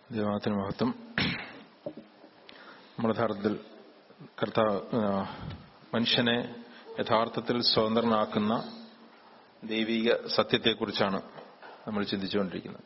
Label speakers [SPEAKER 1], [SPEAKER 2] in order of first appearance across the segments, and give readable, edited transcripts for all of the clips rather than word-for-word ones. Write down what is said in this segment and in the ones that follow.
[SPEAKER 1] ദൈവത്തിന് മഹത്വം. നമ്മൾ യഥാർത്ഥത്തിൽ മനുഷ്യനെ യഥാർത്ഥത്തിൽ സ്വതന്ത്രനാക്കുന്ന ദൈവിക സത്യത്തെക്കുറിച്ചാണ് നമ്മൾ ചിന്തിച്ചുകൊണ്ടിരിക്കുന്നത്.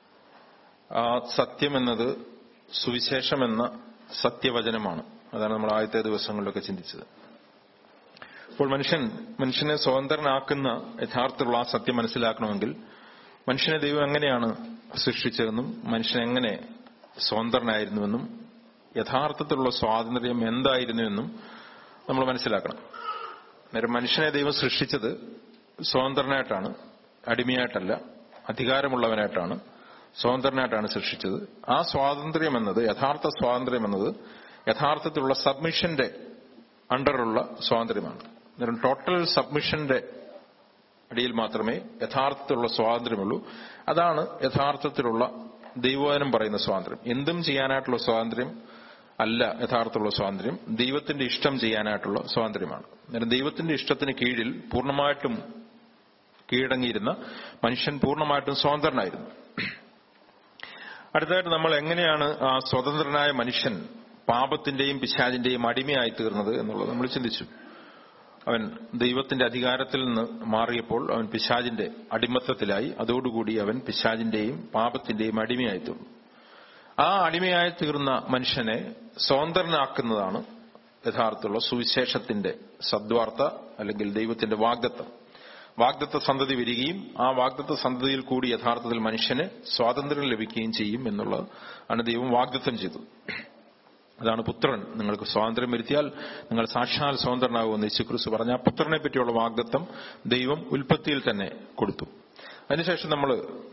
[SPEAKER 1] ആ സത്യം എന്നത് സുവിശേഷമെന്ന സത്യവചനമാണ്. അതാണ് നമ്മൾ ആദ്യത്തെ ദിവസങ്ങളിലൊക്കെ ചിന്തിച്ചത്. അപ്പോൾ മനുഷ്യനെ സ്വതന്ത്രനാക്കുന്ന യഥാർത്ഥത്തിലുള്ള ആ സത്യം മനസ്സിലാക്കണമെങ്കിൽ മനുഷ്യനെ ദൈവം എങ്ങനെയാണ് സൃഷ്ടിച്ചതെന്നും മനുഷ്യൻ എങ്ങനെ സ്വതന്ത്രനായിരുന്നുവെന്നും യഥാർത്ഥത്തിലുള്ള സ്വാതന്ത്ര്യം എന്തായിരുന്നുവെന്നും നമ്മൾ മനസ്സിലാക്കണം. നേരം മനുഷ്യനെ ദൈവം സൃഷ്ടിച്ചത് സ്വതന്ത്രനായിട്ടാണ്, അടിമയായിട്ടല്ല, അധികാരമുള്ളവനായിട്ടാണ്, സ്വതന്ത്രനായിട്ടാണ് സൃഷ്ടിച്ചത്. ആ സ്വാതന്ത്ര്യം എന്നത്, യഥാർത്ഥ സ്വാതന്ത്ര്യം എന്നത് യഥാർത്ഥത്തിലുള്ള സബ്മിഷന്റെ അണ്ടറുള്ള സ്വാതന്ത്ര്യമാണ്. അന്നേരം ടോട്ടൽ സബ്മിഷന്റെ അടിയിൽ മാത്രമേ യഥാർത്ഥത്തിലുള്ള സ്വാതന്ത്ര്യമുള്ളൂ. അതാണ് യഥാർത്ഥത്തിലുള്ള ദൈവവചനം പറയുന്ന സ്വാതന്ത്ര്യം. എന്തും ചെയ്യാനായിട്ടുള്ള സ്വാതന്ത്ര്യം അല്ല യഥാർത്ഥത്തിലുള്ള സ്വാതന്ത്ര്യം, ദൈവത്തിന്റെ ഇഷ്ടം ചെയ്യാനായിട്ടുള്ള സ്വാതന്ത്ര്യമാണ്. അന്നേരം ദൈവത്തിന്റെ ഇഷ്ടത്തിന് കീഴിൽ പൂർണ്ണമായിട്ടും കീഴടങ്ങിയിരുന്ന മനുഷ്യൻ പൂർണ്ണമായിട്ടും സ്വതന്ത്രനായിരുന്നു. അടുത്തതായിട്ട് നമ്മൾ എങ്ങനെയാണ് ആ സ്വതന്ത്രനായ മനുഷ്യൻ പാപത്തിന്റെയും പിശാചിന്റെയും അടിമയായി തീർന്നത് എന്നുള്ളത് നമ്മൾ ചിന്തിച്ചു. അവൻ ദൈവത്തിന്റെ അധികാരത്തിൽ നിന്ന് മാറിയപ്പോൾ അവൻ പിശാചിന്റെ അടിമത്തത്തിലായി. അതോടുകൂടി അവൻ പിശാചിന്റെയും പാപത്തിന്റെയും അടിമയായി തീർന്നു. ആ അടിമയായി തീർന്ന മനുഷ്യനെ സ്വതന്ത്രനാക്കുന്നതാണ് യഥാർത്ഥത്തിലുള്ള സുവിശേഷത്തിന്റെ സദ്വാർത്ത, അല്ലെങ്കിൽ ദൈവത്തിന്റെ വാഗ്ദത്ത സന്തതി വരികയും ആ വാഗ്ദത്ത സന്തതിയിൽ കൂടി യഥാർത്ഥത്തിൽ മനുഷ്യന് സ്വാതന്ത്ര്യം ലഭിക്കുകയും ചെയ്യും എന്നുള്ളത് ആണ് ദൈവം വാഗ്ദത്തം ചെയ്തത്. അതാണ് പുത്രൻ നിങ്ങൾക്ക് സ്വാതന്ത്ര്യം വരുത്തിയാൽ നിങ്ങൾ സാക്ഷാൽ സ്വതന്ത്രനാകുമെന്ന് യേശുക്രിസ്തു പറഞ്ഞ ആ പുത്രനെ പറ്റിയുള്ള വാഗ്ദത്തം ദൈവം ഉൽപ്പത്തിയിൽ തന്നെ കൊടുത്തു. അതിനുശേഷം നമ്മൾ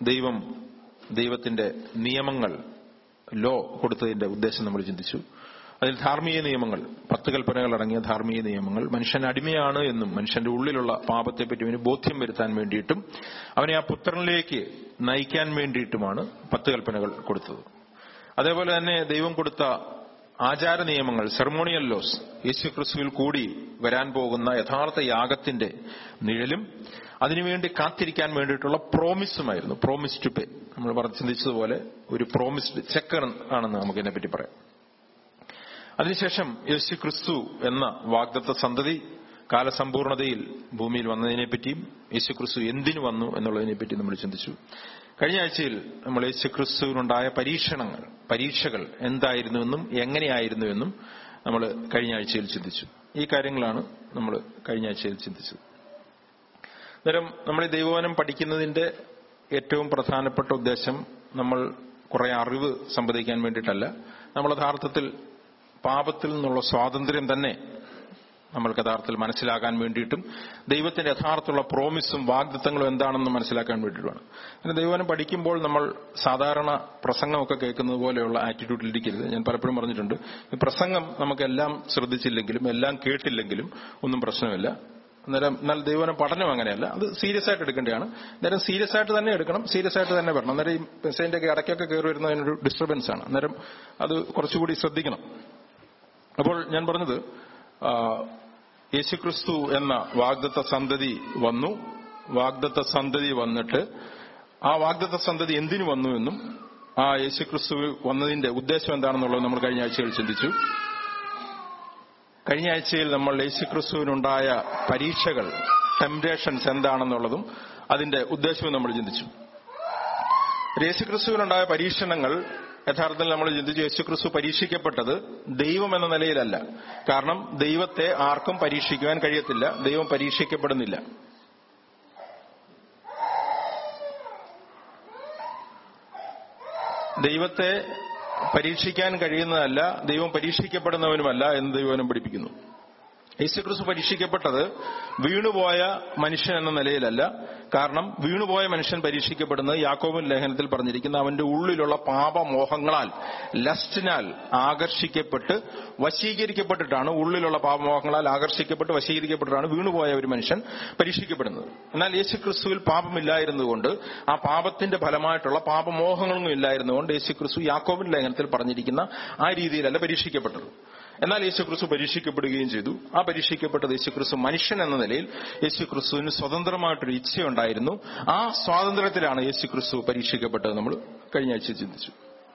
[SPEAKER 1] ദൈവത്തിന്റെ നിയമങ്ങൾ, ലോ കൊടുത്തതിന്റെ ഉദ്ദേശം നമ്മൾ ചിന്തിച്ചു. അതിൽ ധാർമ്മിക നിയമങ്ങൾ, 10 കൽപ്പനകൾ അടങ്ങിയ ധാർമ്മിക നിയമങ്ങൾ മനുഷ്യൻ അടിമയാണ് എന്നും മനുഷ്യന്റെ ഉള്ളിലുള്ള പാപത്തെപ്പറ്റി അവന് ബോധ്യം വരുത്താൻ വേണ്ടിയിട്ടും അവനെ ആ പുത്രനിലേക്ക് നയിക്കാൻ വേണ്ടിയിട്ടുമാണ് 10 കൽപ്പനകൾ കൊടുത്തത്. അതേപോലെ തന്നെ ദൈവം കൊടുത്ത ആചാര നിയമങ്ങൾ, സെറമോണിയൽ ലോസ്, യേശുക്രിസ്തുവിൽ കൂടി വരാൻ പോകുന്ന യഥാർത്ഥ യാഗത്തിന്റെ നിഴലും അതിനുവേണ്ടി കാത്തിരിക്കാൻ വേണ്ടിയിട്ടുള്ള പ്രോമിസുമായിരുന്നു. പ്രോമിസ് ടു പേ, നമ്മൾ ചിന്തിച്ചതുപോലെ ഒരു പ്രോമിസ്ഡ് ചെക്ക് ആണെന്ന് നമുക്ക് ഇതിനെപ്പറ്റി പറയാം. അതിനുശേഷം യേശുക്രിസ്തു എന്ന വാഗ്ദത്ത സന്തതി കാലസമ്പൂർണതയിൽ ഭൂമിയിൽ വന്നതിനെപ്പറ്റിയും യേശുക്രിസ്തു എന്തിനു വന്നു എന്നുള്ളതിനെപ്പറ്റി നമ്മൾ ചിന്തിച്ചു. കഴിഞ്ഞ ആഴ്ചയിൽ നമ്മൾ യേശുക്രിസ്തുവിനുണ്ടായ പരീക്ഷകൾ എന്തായിരുന്നുവെന്നും എങ്ങനെയായിരുന്നുവെന്നും നമ്മൾ കഴിഞ്ഞ ആഴ്ചയിൽ ചിന്തിച്ചു. ഈ കാര്യങ്ങളാണ് നമ്മൾ കഴിഞ്ഞ ആഴ്ചയിൽ ചിന്തിച്ചത്. അന്നേരം നമ്മൾ ഈ ദൈവവചനം പഠിക്കുന്നതിന്റെ ഏറ്റവും പ്രധാനപ്പെട്ട ഉദ്ദേശം നമ്മൾ കുറെ അറിവ് സമ്പാദിക്കാൻ വേണ്ടിയിട്ടല്ല, നമ്മൾ യഥാർത്ഥത്തിൽ പാപത്തിൽ നിന്നുള്ള സ്വാതന്ത്ര്യം തന്നെ നമ്മൾക്ക് യഥാർത്ഥത്തിൽ മനസ്സിലാക്കാൻ വേണ്ടിയിട്ടും ദൈവത്തിന്റെ യഥാർത്ഥമുള്ള പ്രോമിസും വാഗ്ദത്തങ്ങളും എന്താണെന്ന് മനസ്സിലാക്കാൻ വേണ്ടിയിട്ടുമാണ്. അങ്ങനെ ദൈവവചനം പഠിക്കുമ്പോൾ നമ്മൾ സാധാരണ പ്രസംഗമൊക്കെ കേൾക്കുന്നത് പോലെയുള്ള ആറ്റിറ്റ്യൂഡിലിരിക്കരുത്. ഞാൻ പലപ്പോഴും പറഞ്ഞിട്ടുണ്ട്, ഈ പ്രസംഗം നമുക്കെല്ലാം ശ്രദ്ധിച്ചില്ലെങ്കിലും എല്ലാം കേട്ടില്ലെങ്കിലും ഒന്നും പ്രശ്നമില്ല. എന്നാൽ ദൈവവചനം പഠനം അങ്ങനെയല്ല, അത് സീരിയസ് ആയിട്ട് എടുക്കേണ്ടതാണ്. അന്നേരം സീരിയസ് ആയിട്ട് തന്നെ എടുക്കണം, സീരിയസ് ആയിട്ട് തന്നെ വരണം. അന്നേരം ഈ മെസ്സേജിന്റെ ഇടയ്ക്കൊക്കെ കയറി വരുന്നതിനൊരു ഡിസ്റ്റർബൻസ് ആണ്. അന്നേരം അത് കുറച്ചുകൂടി ശ്രദ്ധിക്കണം. അപ്പോൾ ഞാൻ പറഞ്ഞത്, യേശുക്രിസ്തു എന്ന വാഗ്ദത്ത സന്തതി വന്നു. വാഗ്ദത്ത സന്തതി വന്നിട്ട് ആ വാഗ്ദത്ത സന്തതി എന്തിനു വന്നു എന്നും ആ യേശുക്രിസ്തു വന്നതിന്റെ ഉദ്ദേശം എന്താണെന്നുള്ളത് നമ്മൾ കഴിഞ്ഞ ആഴ്ചയിൽ ചിന്തിച്ചു. കഴിഞ്ഞ ആഴ്ചയിൽ നമ്മൾ യേശുക്രിസ്തുവിനുണ്ടായ പരീക്ഷകൾ, ടെംപ്റ്റേഷൻസ് എന്താണെന്നുള്ളതും അതിന്റെ ഉദ്ദേശവും നമ്മൾ ചിന്തിച്ചു. യേശുക്രിസ്തുവിനുണ്ടായ പരീക്ഷണങ്ങൾ യഥാർത്ഥത്തിൽ നമ്മൾ ചിന്തിച്ചു, യേശുക്രിസ്തു പരീക്ഷിക്കപ്പെട്ടത് ദൈവം എന്ന നിലയിലല്ല. കാരണം ദൈവത്തെ ആർക്കും പരീക്ഷിക്കുവാൻ കഴിയത്തില്ല, ദൈവം പരീക്ഷിക്കപ്പെടുന്നില്ല. ദൈവത്തെ പരീക്ഷിക്കാൻ കഴിയുന്നതല്ല, ദൈവം പരീക്ഷിക്കപ്പെടുന്നവനുമല്ല എന്ന് ദൈവവചനം പഠിപ്പിക്കുന്നു. യേശുക്രിസ്തു പരീക്ഷിക്കപ്പെട്ടത് വീണുപോയ മനുഷ്യൻ എന്ന നിലയിലല്ല. കാരണം വീണുപോയ മനുഷ്യൻ പരീക്ഷിക്കപ്പെടുന്നത് യാക്കോബിൻ ലേഖനത്തിൽ പറഞ്ഞിരിക്കുന്ന അവന്റെ ഉള്ളിലുള്ള പാപമോഹങ്ങളാൽ, ലസ്റ്റിനാൽ ആകർഷിക്കപ്പെട്ട് വശീകരിക്കപ്പെട്ടിട്ടാണ്, ഉള്ളിലുള്ള പാപമോഹങ്ങളാൽ ആകർഷിക്കപ്പെട്ട് വശീകരിക്കപ്പെട്ടിട്ടാണ് വീണുപോയ ഒരു മനുഷ്യൻ പരീക്ഷിക്കപ്പെടുന്നത്. എന്നാൽ യേശുക്രിസ്തുവിൽ പാപമില്ലായിരുന്നുകൊണ്ട്, ആ പാപത്തിന്റെ ഫലമായിട്ടുള്ള പാപമോഹങ്ങളൊന്നും ഇല്ലായിരുന്നുകൊണ്ട് യേശുക്രിസ്തു യാക്കോബിൻ ലേഖനത്തിൽ പറഞ്ഞിരിക്കുന്ന ആ രീതിയിലല്ല പരീക്ഷിക്കപ്പെട്ടത്. എന്നാൽ യേശുക്രിസ്തു പരീക്ഷിക്കപ്പെടുകയും ചെയ്തു. ആ പരീക്ഷിക്കപ്പെട്ടത് യേശുക്രിസ്തു മനുഷ്യൻ എന്ന നിലയിൽ യേശുക്രിസ്തുവിന് സ്വതന്ത്രമായിട്ടൊരു ഇച്ഛയുണ്ടായിരുന്നു. ആ സ്വാതന്ത്ര്യത്തിലാണ് യേശുക്രിസ്തു പരീക്ഷിക്കപ്പെട്ടത് നമ്മൾ കഴിഞ്ഞ ആഴ്ച ചിന്തിച്ചു.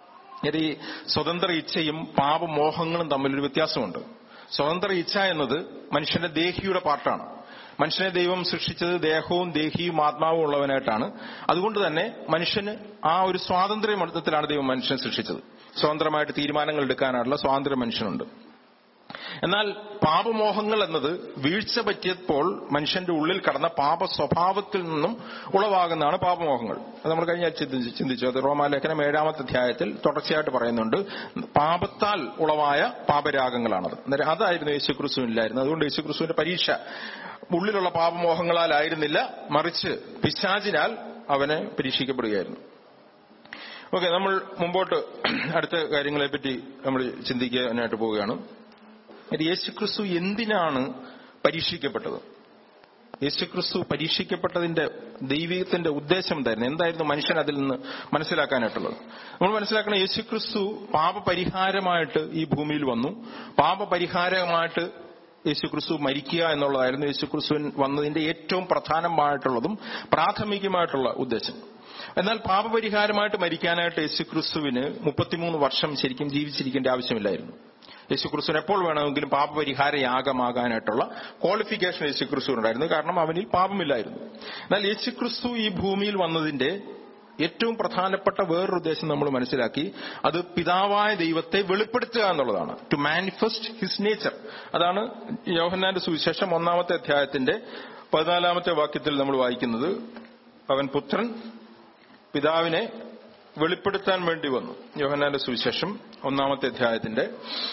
[SPEAKER 1] ഈ സ്വതന്ത്ര ഇച്ഛയും പാപമോഹങ്ങളും തമ്മിലൊരു വ്യത്യാസമുണ്ട്. സ്വതന്ത്ര ഇച്ഛ എന്നത് മനുഷ്യന്റെ ദേഹിയുടെ പാർട്ടാണ്. മനുഷ്യനെ ദൈവം സൃഷ്ടിച്ചത് ദേഹവും ദേഹിയും ആത്മാവും ഉള്ളവനായിട്ടാണ്. അതുകൊണ്ട് തന്നെ മനുഷ്യന് ആ ഒരു സ്വാതന്ത്ര്യ മർദ്ദത്തിലാണ് ദൈവം മനുഷ്യനെ സൃഷ്ടിച്ചത്. സ്വതന്ത്രമായിട്ട് തീരുമാനങ്ങൾ എടുക്കാനുള്ള സ്വാതന്ത്ര്യം മനുഷ്യനുണ്ട്. എന്നാൽ പാപമോഹങ്ങൾ എന്നത് വീഴ്ച പറ്റിയപ്പോൾ മനുഷ്യന്റെ ഉള്ളിൽ കടന്ന പാപ സ്വഭാവത്തിൽ നിന്നും ഉളവാകുന്നതാണ് പാപമോഹങ്ങൾ. അത് നമ്മൾ കഴിഞ്ഞ ചിന്തിച്ചു. അത് റോമാലേഖനം 7-ാമത്തെ അധ്യായത്തിൽ തുടർച്ചയായിട്ട് പറയുന്നുണ്ട്. പാപത്താൽ ഉളവായ പാപരാഗങ്ങളാണത്. അന്നേരം അതായിരുന്നു യേശുക്രിസ്തുവിനില്ലായിരുന്നു. അതുകൊണ്ട് യേശുക്രിസ്തുവിന്റെ പരീക്ഷ ഉള്ളിലുള്ള പാപമോഹങ്ങളാലായിരുന്നില്ല, മറിച്ച് പിശാചിനാൽ അവനെ പരീക്ഷിക്കപ്പെടുകയായിരുന്നു. ഓക്കെ, നമ്മൾ മുമ്പോട്ട് അടുത്ത കാര്യങ്ങളെപ്പറ്റി നമ്മൾ ചിന്തിക്കാനായിട്ട് പോവുകയാണ്. യേശുക്രിസ്തു എന്തിനാണ് പരീക്ഷിക്കപ്പെട്ടത്? യേശുക്രിസ്തു പരീക്ഷിക്കപ്പെട്ടതിന്റെ ദൈവികത്തിന്റെ ഉദ്ദേശം എന്തായിരുന്നു? എന്തായിരുന്നു മനുഷ്യൻ അതിൽ നിന്ന് മനസ്സിലാക്കാനായിട്ടുള്ളത്? നമ്മൾ മനസ്സിലാക്കണം, യേശുക്രിസ്തു പാപപരിഹാരമായിട്ട് ഈ ഭൂമിയിൽ വന്നു. പാപപരിഹാരമായിട്ട് യേശുക്രിസ്തു മരിക്കുക എന്നുള്ളതായിരുന്നു യേശുക്രിസ്തുവിൻ വന്നതിന്റെ ഏറ്റവും പ്രധാനമായിട്ടുള്ളതും പ്രാഥമികമായിട്ടുള്ള ഉദ്ദേശം. എന്നാൽ പാപപരിഹാരമായിട്ട് മരിക്കാനായിട്ട് യേശുക്രിസ്തുവിന് 33 വർഷം ശരിക്കും ജീവിച്ചിരിക്കേണ്ട ആവശ്യമില്ലായിരുന്നു. യേശുക്രിസ്തുവിന് എപ്പോൾ വേണമെങ്കിലും പാപപരിഹാര യാഗമാകാനായിട്ടുള്ള ക്വാളിഫിക്കേഷൻ യേശുക്രിസ്തുവിനുണ്ടായിരുന്നു. കാരണം അവനിൽ പാപമില്ലായിരുന്നു. എന്നാൽ യേശുക്രിസ്തു ഈ ഭൂമിയിൽ വന്നതിന്റെ ഏറ്റവും പ്രധാനപ്പെട്ട വേറൊരു ഉദ്ദേശം നമ്മൾ മനസ്സിലാക്കി. അത് പിതാവായ ദൈവത്തെ വെളിപ്പെടുത്തുക എന്നുള്ളതാണ്. To manifest his nature. അതാണ് യോഹന്നാന്റെ സുവിശേഷം 1-ാമത്തെ അധ്യായത്തിന്റെ 14-ാമത്തെ വാക്യത്തിൽ നമ്മൾ വായിക്കുന്നത്. അവൻ പുത്രൻ പിതാവിനെ വെളിപ്പെടുത്താൻ വേണ്ടി വന്നു. യോഹന്നാന്റെ സുവിശേഷം 1-ാമത്തെ അധ്യായത്തിന്റെ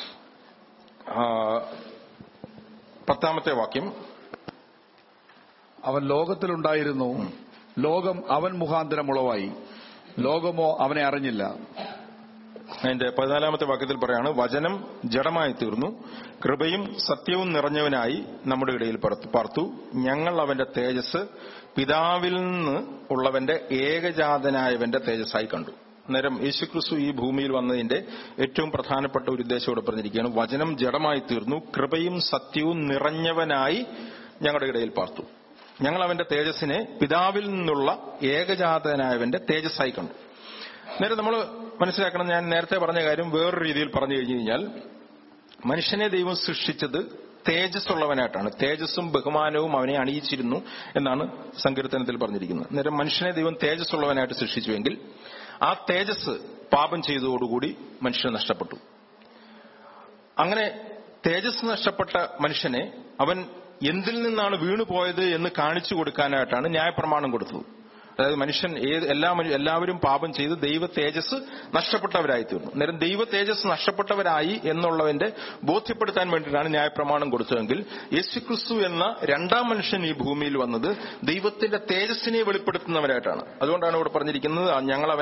[SPEAKER 1] 10-ാമത്തെ വാക്യം.
[SPEAKER 2] അവൻ ലോകത്തിലുണ്ടായിരുന്നു, ലോകം അവൻ മുഖാന്തരം ഉളവായി, ലോകമോ അവനെ അറിഞ്ഞില്ല.
[SPEAKER 1] അതിന്റെ 14-ാമത്തെ വാക്യത്തിൽ പറയാണ്, വചനം ജഡമായി തീർന്നു, കൃപയും സത്യവും നിറഞ്ഞവനായി നമ്മുടെ ഇടയിൽ പാർത്തു. ഞങ്ങൾ അവന്റെ തേജസ് പിതാവിൽ നിന്ന് ഉള്ളവന്റെ ഏകജാതനായവന്റെ തേജസ്സായി കണ്ടു. അന്നേരം യേശുക്രിസ്തു ഈ ഭൂമിയിൽ വന്നതിന്റെ ഏറ്റവും പ്രധാനപ്പെട്ട ഒരു ഉദ്ദേശം ഇവിടെ പറഞ്ഞിരിക്കുകയാണ്. വചനം ജഡമായി തീർന്നു, കൃപയും സത്യവും നിറഞ്ഞവനായി ഞങ്ങളുടെ ഇടയിൽ പാർത്തു. ഞങ്ങൾ അവന്റെ തേജസ്സിനെ പിതാവിൽ നിന്നുള്ള ഏകജാതനായവന്റെ തേജസ്സായി കണ്ടു. നേരെ നമ്മൾ മനസ്സിലാക്കണം, ഞാൻ നേരത്തെ പറഞ്ഞ കാര്യം വേറൊരു രീതിയിൽ പറഞ്ഞു കഴിഞ്ഞു കഴിഞ്ഞാൽ, മനുഷ്യനെ ദൈവം സൃഷ്ടിച്ചത് തേജസ്സുള്ളവനായിട്ടാണ്. തേജസ്സും ബഹുമാനവും അവനെ അണിയിച്ചിരുന്നു എന്നാണ് സങ്കീർത്തനത്തിൽ പറഞ്ഞിരിക്കുന്നത്. നേരം മനുഷ്യനെ ദൈവം തേജസ്സുള്ളവനായിട്ട് സൃഷ്ടിച്ചുവെങ്കിൽ ആ തേജസ് പാപം ചെയ്തതോടുകൂടി മനുഷ്യന് നഷ്ടപ്പെട്ടു. അങ്ങനെ തേജസ് നഷ്ടപ്പെട്ട മനുഷ്യനെ അവൻ എന്തിൽ നിന്നാണ് വീണുപോയത് എന്ന് കാണിച്ചു കൊടുക്കാനായിട്ടാണ് ന്യായപ്രമാണം കൊടുത്തത്. അതായത് മനുഷ്യൻ എല്ലാവരും പാപം ചെയ്ത് ദൈവ തേജസ് നഷ്ടപ്പെട്ടവരായി തീർന്നു. അന്നേരം ദൈവ തേജസ് നഷ്ടപ്പെട്ടവരായി എന്നുള്ളതിന്റെ ബോധ്യപ്പെടുത്താൻ വേണ്ടിയിട്ടാണ് ന്യായപ്രമാണം കൊടുത്തതെങ്കിൽ, യേശുക്രിസ്തു എന്ന രണ്ടാം മനുഷ്യൻ ഈ ഭൂമിയിൽ വന്നത് ദൈവത്തിന്റെ തേജസ്സിനെ വെളിപ്പെടുത്തുന്നവരായിട്ടാണ്. അതുകൊണ്ടാണ് ഇവിടെ പറഞ്ഞിരിക്കുന്നത്, ഞങ്ങൾ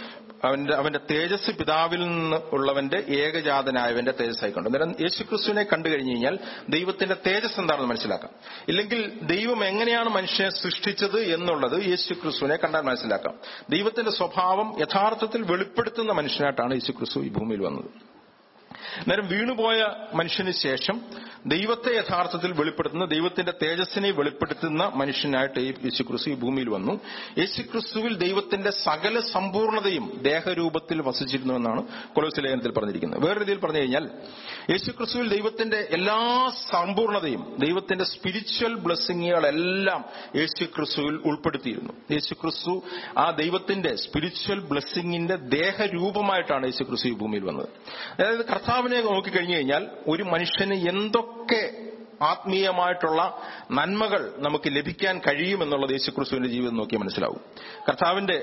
[SPEAKER 1] അവന്റെ തേജസ് പിതാവിൽ നിന്ന് ഉള്ളവന്റെ ഏകജാതനായവന്റെ തേജസ്സായി കണ്ടു. അന്നേരം യേശുക്രിസ്തുവിനെ കണ്ടു കഴിഞ്ഞു കഴിഞ്ഞാൽ ദൈവത്തിന്റെ തേജസ് എന്താണെന്ന് മനസ്സിലാക്കാം. ഇല്ലെങ്കിൽ ദൈവം എങ്ങനെയാണ് മനുഷ്യനെ സൃഷ്ടിച്ചത് എന്നുള്ളത് യേശുക്രിസ്തുവിനെ കണ്ടാൽ മനസ്സിലാക്കാം. ദൈവത്തിന്റെ സ്വഭാവം യഥാർത്ഥത്തിൽ വെളിപ്പെടുത്തുന്ന മനുഷ്യനായിട്ടാണ് യേശുക്രിസ്തു ഈ ഭൂമിയിൽ വന്നത്. അന്നേരം വീണുപോയ മനുഷ്യന് ശേഷം ദൈവത്തെ യഥാർത്ഥത്തിൽ വെളിപ്പെടുത്തുന്ന, ദൈവത്തിന്റെ തേജസ്സിനെ വെളിപ്പെടുത്തുന്ന മനുഷ്യനായിട്ട് യേശുക്രിസ്തു ഈ ഭൂമിയിൽ വന്നു. യേശുക്രിസ്തുവിൽ ദൈവത്തിന്റെ സകല സമ്പൂർണതയും ദേഹരൂപത്തിൽ വസിച്ചിരുന്നുവെന്നാണ് കൊലോസ്യ ലേഖനത്തിൽ പറഞ്ഞിരിക്കുന്നത്. വേറെ രീതിയിൽ പറഞ്ഞു കഴിഞ്ഞാൽ, യേശുക്രിസ്തുവിൽ ദൈവത്തിന്റെ എല്ലാ സമ്പൂർണതയും, ദൈവത്തിന്റെ സ്പിരിച്വൽ ബ്ലെസ്സിങ്ങുകളെല്ലാം യേശുക്രിസ്തുവിൽ ഉൾപ്പെടുത്തിയിരുന്നു. യേശുക്രിസ്തു ആ ദൈവത്തിന്റെ സ്പിരിച്വൽ ബ്ലെസ്സിങ്ങിന്റെ ദേഹരൂപമായിട്ടാണ് യേശുക്രിസ്തു ഈ ഭൂമിയിൽ വന്നത്. അതായത് കർത്താവിനെ നോക്കിക്കഴിഞ്ഞു കഴിഞ്ഞാൽ ഒരു മനുഷ്യന് എന്തൊക്കെ ആത്മീയമായിട്ടുള്ള നന്മകൾ നമുക്ക് ലഭിക്കാൻ കഴിയുമെന്നുള്ളത് യേശുക്രിസ്തുവിന്റെ ജീവിതം നോക്കിയാൽ മനസ്സിലാവും. കർത്താവിന്റെ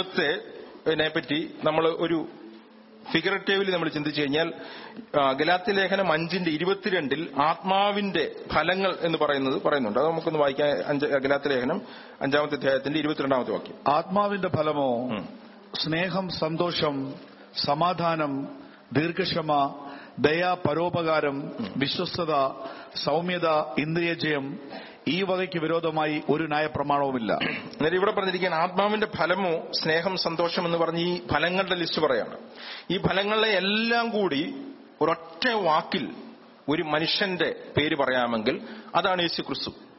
[SPEAKER 1] ജീവിതത്തെ പറ്റി നമ്മൾ ഒരു ഫിഗറേറ്റീവ്ലി നമ്മൾ ചിന്തിച്ചു കഴിഞ്ഞാൽ, ഗലാത്യ ലേഖനം 5:22 ആത്മാവിന്റെ ഫലങ്ങൾ എന്ന് പറയുന്നുണ്ട്. അത് നമുക്കൊന്ന് വായിക്കാൻ. ഗലാത്യ ലേഖനം 5-ാമത്തെ അധ്യായത്തിന്റെ 22-ാമത്തെ വാക്യം.
[SPEAKER 2] ആത്മാവിന്റെ ഫലമോ സ്നേഹം, സന്തോഷം, സമാധാനം, ദീർഘക്ഷമ, ദയ, പരോപകാരം, വിശ്വസ്തത, സൗമ്യത, ഇന്ദ്രിയജയം. ഈ വകയ്ക്ക് വിരോധമായി ഒരു ന്യായപ്രമാണവുമില്ല.
[SPEAKER 1] അന്നേരം ഇവിടെ പറഞ്ഞിരിക്കാൻ ആത്മാവിന്റെ ഫലമോ സ്നേഹം, സന്തോഷം എന്ന് പറഞ്ഞ് ഈ ഫലങ്ങളുടെ ലിസ്റ്റ് പറയാണ്. ഈ ഫലങ്ങളെ എല്ലാം കൂടി ഒരൊറ്റ വാക്കിൽ ഒരു മനുഷ്യന്റെ പേര് പറയാമെങ്കിൽ അതാണ് യേശുക്രിസ്തു.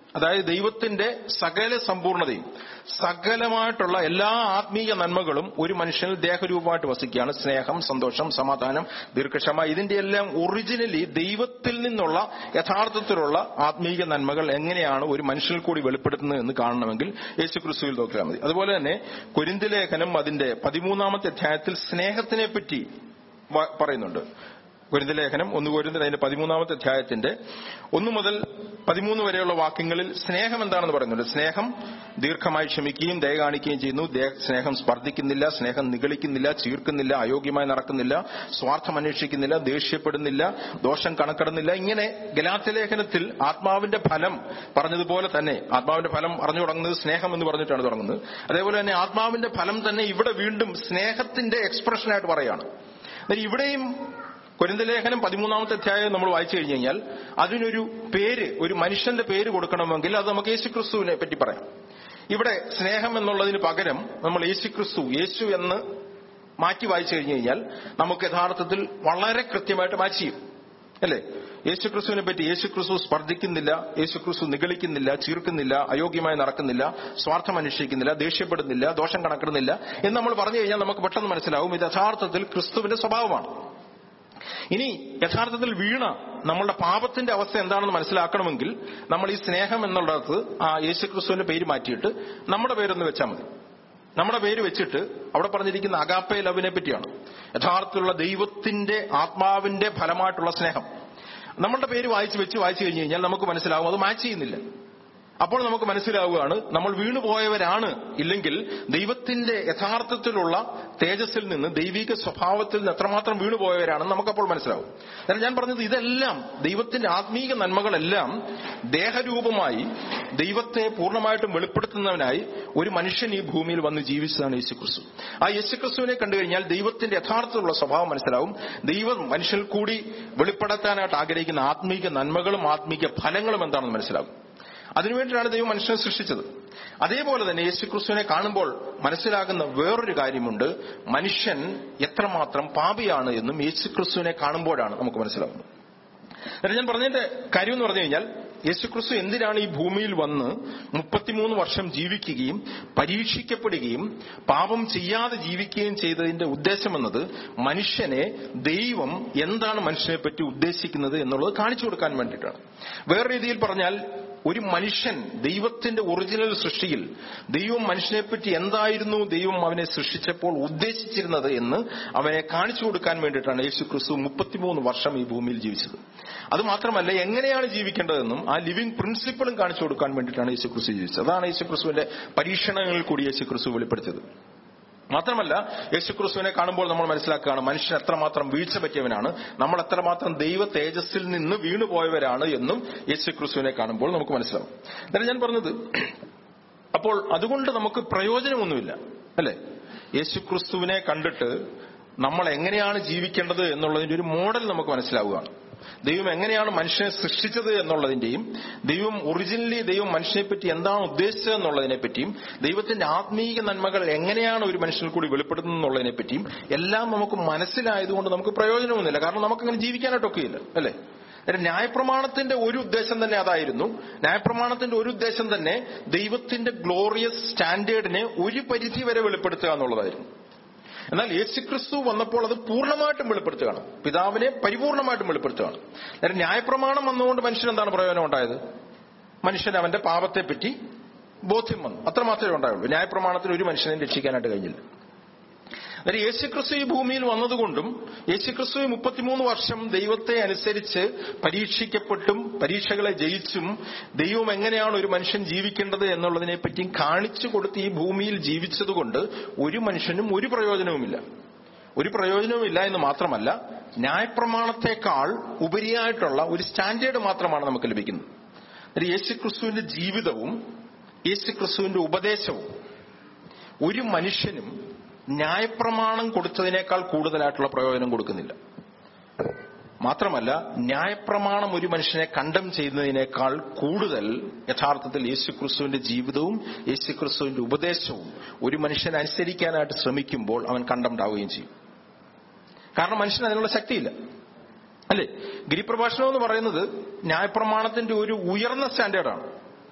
[SPEAKER 1] അതായത് ദൈവത്തിന്റെ സകല സമ്പൂർണതയും സകലമായിട്ടുള്ള എല്ലാ ആത്മീയ നന്മകളും ഒരു മനുഷ്യനിൽ ദേഹരൂപമായിട്ട് വസിക്കുകയാണ്. സ്നേഹം, സന്തോഷം, സമാധാനം, ദീർഘക്ഷമ, ഇതിന്റെ എല്ലാം ഒറിജിനലി ദൈവത്തിൽ നിന്നുള്ള യഥാർത്ഥത്തിലുള്ള ആത്മീയ നന്മകൾ എങ്ങനെയാണ് ഒരു മനുഷ്യനിൽ കൂടി വെളിപ്പെടുത്തുന്നത് എന്ന് കാണണമെങ്കിൽ യേശുക്രിസ്തുവിൽ നോക്കിയാൽ മതി. അതുപോലെ തന്നെ കൊരിന്ത്യർ ലേഖനം അതിന്റെ 13-ാമത്തെ അധ്യായത്തിൽ സ്നേഹത്തിനെ പറ്റി പറയുന്നുണ്ട്. കൊരിന്ത്യർ ലേഖനം 1 കൊരിന്ത്യർ അതിന്റെ 13-ാമത്തെ അധ്യായത്തിന്റെ 1 മുതൽ 13 വരെയുള്ള വാക്യങ്ങളിൽ സ്നേഹം എന്താണെന്ന് പറയുന്നുണ്ട്. സ്നേഹം ദീർഘമായി ക്ഷമിക്കുകയും ദയ കാണിക്കുകയും ചെയ്യുന്നു. സ്നേഹം സ്പർദ്ധിക്കുന്നില്ല, സ്നേഹം നിഗളിക്കുന്നില്ല, ചീർക്കുന്നില്ല, അയോഗ്യമായി നടക്കുന്നില്ല, സ്വാർത്ഥം അന്വേഷിക്കുന്നില്ല, ദേഷ്യപ്പെടുന്നില്ല, ദോഷം കണക്കിടുന്നില്ല. ഇങ്ങനെ ഗലാത്യ ലേഖനത്തിൽ ആത്മാവിന്റെ ഫലം പറഞ്ഞതുപോലെ തന്നെ ആത്മാവിന്റെ ഫലം പറഞ്ഞു തുടങ്ങുന്നത് സ്നേഹം എന്ന് പറഞ്ഞിട്ടാണ് തുടങ്ങുന്നത്. അതേപോലെ തന്നെ ആത്മാവിന്റെ ഫലം തന്നെ ഇവിടെ വീണ്ടും സ്നേഹത്തിന്റെ എക്സ്പ്രഷനായിട്ട് പറയുകയാണ്. ഇവിടെയും കൊരിന്ത്യർ ലേഖനം 13-ാമത്തെ അധ്യായം നമ്മൾ വായിച്ചു കഴിഞ്ഞു കഴിഞ്ഞാൽ അതിനൊരു പേര്, ഒരു മനുഷ്യന്റെ പേര് കൊടുക്കണമെങ്കിൽ അത് നമുക്ക് യേശുക്രിസ്തുവിനെ പറ്റി പറയാം. ഇവിടെ സ്നേഹം എന്നുള്ളതിന് പകരം നമ്മൾ യേശു എന്ന് മാറ്റി വായിച്ചു കഴിഞ്ഞു കഴിഞ്ഞാൽ നമുക്ക് യഥാർത്ഥത്തിൽ വളരെ കൃത്യമായിട്ട് മാച്ച് ചെയ്യും, അല്ലേ? യേശുക്രിസ്തുവിനെ പറ്റി യേശുക്രിസ്തു സ്പർദ്ധിക്കുന്നില്ല, യേശുക്രിസ്തു നിഗളിക്കുന്നില്ല, ചീർക്കുന്നില്ല, അയോഗ്യമായി നടക്കുന്നില്ല, സ്വാർത്ഥം അന്വേഷിക്കുന്നില്ല, ദേഷ്യപ്പെടുന്നില്ല, ദോഷം കണക്കിടുന്നില്ല എന്ന് നമ്മൾ പറഞ്ഞു കഴിഞ്ഞാൽ നമുക്ക് പെട്ടെന്ന് മനസ്സിലാവും ഇത് യഥാർത്ഥത്തിൽ ക്രിസ്തുവിന്റെ സ്വഭാവമാണ്. ഇനി യഥാർത്ഥത്തിൽ വീണ നമ്മളുടെ പാപത്തിന്റെ അവസ്ഥ എന്താണെന്ന് മനസ്സിലാക്കണമെങ്കിൽ നമ്മൾ ഈ സ്നേഹം എന്നുള്ളത് ആ യേശുക്രിസ്തുവിന്റെ പേര് മാറ്റിയിട്ട് നമ്മുടെ പേരൊന്ന് വെച്ചാൽ മതി. നമ്മുടെ പേര് വെച്ചിട്ട് അവിടെ പറഞ്ഞിരിക്കുന്ന അഗാപ്പെ ലവിനെ പറ്റിയാണ്. യഥാർത്ഥത്തിലുള്ള ദൈവത്തിന്റെ ആത്മാവിന്റെ ഫലമായിട്ടുള്ള സ്നേഹം. നമ്മളുടെ പേര് വായിച്ചു കഴിഞ്ഞു കഴിഞ്ഞാൽ നമുക്ക് മനസ്സിലാവും അത് മാച്ച് ചെയ്യുന്നില്ല. അപ്പോൾ നമുക്ക് മനസ്സിലാവുകയാണ് നമ്മൾ വീണുപോയവരാണ്, ഇല്ലെങ്കിൽ ദൈവത്തിന്റെ യഥാർത്ഥത്തിലുള്ള തേജസ്സിൽ നിന്ന്, ദൈവിക സ്വഭാവത്തിൽ നിന്ന് എത്രമാത്രം വീണുപോയവരാണെന്ന് നമുക്കപ്പോൾ മനസ്സിലാവും. എന്നാൽ ഞാൻ പറഞ്ഞത് ഇതെല്ലാം ദൈവത്തിന്റെ ആത്മീക നന്മകളെല്ലാം ദേഹരൂപമായി ദൈവത്തെ പൂർണ്ണമായിട്ടും വെളിപ്പെടുത്തുന്നവനായി ഒരു മനുഷ്യൻ ഈ ഭൂമിയിൽ വന്ന് ജീവിച്ചതാണ് യേശുക്രിസ്തു. ആ യേശുക്രിസ്തുവിനെ കണ്ടു കഴിഞ്ഞാൽ ദൈവത്തിന്റെ യഥാർത്ഥത്തിലുള്ള സ്വഭാവം മനസ്സിലാവും. ദൈവം മനുഷ്യൽ കൂടി വെളിപ്പെടുത്താനായിട്ട് ആഗ്രഹിക്കുന്ന ആത്മീക നന്മകളും ആത്മീക ഫലങ്ങളും എന്താണെന്ന് മനസ്സിലാവും. അതിനുവേണ്ടിയാണ് ദൈവം മനുഷ്യനെ സൃഷ്ടിച്ചത്. അതേപോലെ തന്നെ യേശുക്രിസ്തുവിനെ കാണുമ്പോൾ മനസ്സിലാകുന്ന വേറൊരു കാര്യമുണ്ട്. മനുഷ്യൻ എത്രമാത്രം പാപിയാണ് എന്നും യേശുക്രിസ്തുവിനെ കാണുമ്പോഴാണ് നമുക്ക് മനസ്സിലാകുന്നത്. ഞാൻ പറഞ്ഞതിന്റെ കാര്യം എന്ന് പറഞ്ഞു കഴിഞ്ഞാൽ യേശുക്രിസ്തു എന്തിനാണ് ഈ ഭൂമിയിൽ വന്ന് 33 വർഷം ജീവിക്കുകയും പരീക്ഷിക്കപ്പെടുകയും പാപം ചെയ്യാതെ ജീവിക്കുകയും ചെയ്തതിന്റെ ഉദ്ദേശമെന്നത് മനുഷ്യനെ ദൈവം എന്താണ് മനുഷ്യനെ പറ്റി ഉദ്ദേശിക്കുന്നത് എന്നുള്ളത് കാണിച്ചു കൊടുക്കാൻ വേണ്ടിയിട്ടാണ്. വേറെ രീതിയിൽ പറഞ്ഞാൽ ഒരു മനുഷ്യൻ ദൈവത്തിന്റെ ഒറിജിനൽ സൃഷ്ടിയിൽ ദൈവം മനുഷ്യനെപ്പറ്റി എന്തായിരുന്നു ദൈവം അവനെ സൃഷ്ടിച്ചപ്പോൾ ഉദ്ദേശിച്ചിരുന്നത് എന്ന് അവനെ കാണിച്ചു കൊടുക്കാൻ വേണ്ടിയിട്ടാണ് യേശുക്രിസ്തു 33 വർഷം ഈ ഭൂമിയിൽ ജീവിച്ചത്. അത് മാത്രമല്ല, എങ്ങനെയാണ് ജീവിക്കേണ്ടതെന്നും ആ ലിവിംഗ് പ്രിൻസിപ്പിളും കാണിച്ചു കൊടുക്കാൻ വേണ്ടിയിട്ടാണ് യേശുക്രിസ്തു ജീവിച്ചത്. അതാണ് യേശുക്രിസ്തുവിന്റെ പരീക്ഷണങ്ങളിൽ കൂടി യേശുക്രിസ്തു വെളിപ്പെടുത്തിയത്. മാത്രമല്ല, യേശുക്രിസ്തുവിനെ കാണുമ്പോൾ നമ്മൾ മനസ്സിലാക്കുകയാണ് മനുഷ്യൻ എത്രമാത്രം വീഴ്ച പറ്റിയവനാണ്, നമ്മൾ എത്രമാത്രം ദൈവ തേജസ്സിൽ നിന്ന് വീണുപോയവരാണ് എന്നും യേശുക്രിസ്തുവിനെ കാണുമ്പോൾ നമുക്ക് മനസ്സിലാവും. എന്നാൽ ഞാൻ പറഞ്ഞത്, അപ്പോൾ അതുകൊണ്ട് നമുക്ക് പ്രയോജനമൊന്നുമില്ല, അല്ലെ? യേശുക്രിസ്തുവിനെ കണ്ടിട്ട് നമ്മൾ എങ്ങനെയാണ് ജീവിക്കേണ്ടത് എന്നുള്ളതിന്റെ ഒരു മോഡൽ നമുക്ക് മനസ്സിലാവുകയാണ്. ദൈവം എങ്ങനെയാണ് മനുഷ്യനെ സൃഷ്ടിച്ചത് എന്നുള്ളതിന്റെയും ദൈവം മനുഷ്യനെ പറ്റി എന്താണ് ഉദ്ദേശിച്ചത് എന്നുള്ളതിനെ പറ്റിയും ദൈവത്തിന്റെ ആത്മീയ നന്മകൾ എങ്ങനെയാണ് ഒരു മനുഷ്യനിൽ കൂടി വെളിപ്പെടുത്തുന്നത് എന്നുള്ളതിനെ പറ്റിയും എല്ലാം നമുക്ക് മനസ്സിലായതുകൊണ്ട് നമുക്ക് പ്രയോജനമൊന്നുമില്ല. കാരണം നമുക്കങ്ങനെ ജീവിക്കാനായിട്ടൊക്കെയില്ല, അല്ലെ? ന്യായപ്രമാണത്തിന്റെ ഒരു ഉദ്ദേശം തന്നെ അതായിരുന്നു. ന്യായപ്രമാണത്തിന്റെ ഒരു ഉദ്ദേശം തന്നെ ദൈവത്തിന്റെ ഗ്ലോറിയസ് സ്റ്റാൻഡേർഡിനെ ഒരു പരിധി വരെ വെളിപ്പെടുത്തുക എന്നുള്ളതായിരുന്നു. എന്നാൽ യേശുക്രിസ്തു വന്നപ്പോൾ അത് പൂർണ്ണമായിട്ടും വെളിപ്പെടുത്തുകയാണ്, പിതാവിനെ പരിപൂർണമായിട്ടും വെളിപ്പെടുത്തുകയാണ്. ന്യായപ്രമാണം വന്നുകൊണ്ട് മനുഷ്യൻ എന്താണ് പ്രയോജനം ഉണ്ടായത്? മനുഷ്യൻ അവന്റെ പാപത്തെപ്പറ്റി ബോധ്യം വന്നു, അത്രമാത്രമേ ഉണ്ടായുള്ളൂ. ന്യായപ്രമാണത്തിൽ ഒരു മനുഷ്യനെ രക്ഷിക്കാനായിട്ട് കഴിഞ്ഞില്ല. അതായത് യേശുക്രിസ്തു ഈ ഭൂമിയിൽ വന്നതുകൊണ്ടും യേശുക്രിസ്തു 33 വർഷം ദൈവത്തെ അനുസരിച്ച് പരീക്ഷിക്കപ്പെട്ടും പരീക്ഷകളെ ജയിച്ചും ദൈവം എങ്ങനെയാണ് ഒരു മനുഷ്യൻ ജീവിക്കേണ്ടത് എന്നുള്ളതിനെ പറ്റിയും കാണിച്ചു കൊടുത്ത് ഈ ഭൂമിയിൽ ജീവിച്ചതുകൊണ്ട് ഒരു മനുഷ്യനും ഒരു പ്രയോജനവുമില്ല എന്ന് മാത്രമല്ല, ന്യായപ്രമാണത്തെക്കാൾ ഉപരിയായിട്ടുള്ള ഒരു സ്റ്റാൻഡേർഡ് മാത്രമാണ് നമുക്ക് ലഭിക്കുന്നത്. യേശുക്രിസ്തുവിന്റെ ജീവിതവും യേശുക്രിസ്തുവിന്റെ ഉപദേശവും ഒരു മനുഷ്യനും ന്യായപ്രമാണം കൊടുത്തതിനേക്കാൾ കൂടുതലായിട്ടുള്ള പ്രയോജനം കൊടുക്കുന്നില്ല. മാത്രമല്ല, ന്യായപ്രമാണം ഒരു മനുഷ്യനെ കണ്ടം ചെയ്യുന്നതിനേക്കാൾ കൂടുതൽ യഥാർത്ഥത്തിൽ യേശുക്രിസ്തുവിന്റെ ജീവിതവും യേശുക്രിസ്തുവിന്റെ ഉപദേശവും ഒരു മനുഷ്യൻ അനുസരിക്കാനായിട്ട് ശ്രമിക്കുമ്പോൾ അവൻ കണ്ടംഡാവുകയും ചെയ്യും. കാരണം മനുഷ്യന് അതിനുള്ള ശക്തിയില്ല, അല്ലേ? ഗിരിപ്രഭാഷണം എന്ന് പറയുന്നത് ന്യായപ്രമാണത്തിന്റെ ഒരു ഉയർന്ന സ്റ്റാൻഡേർഡാണ്.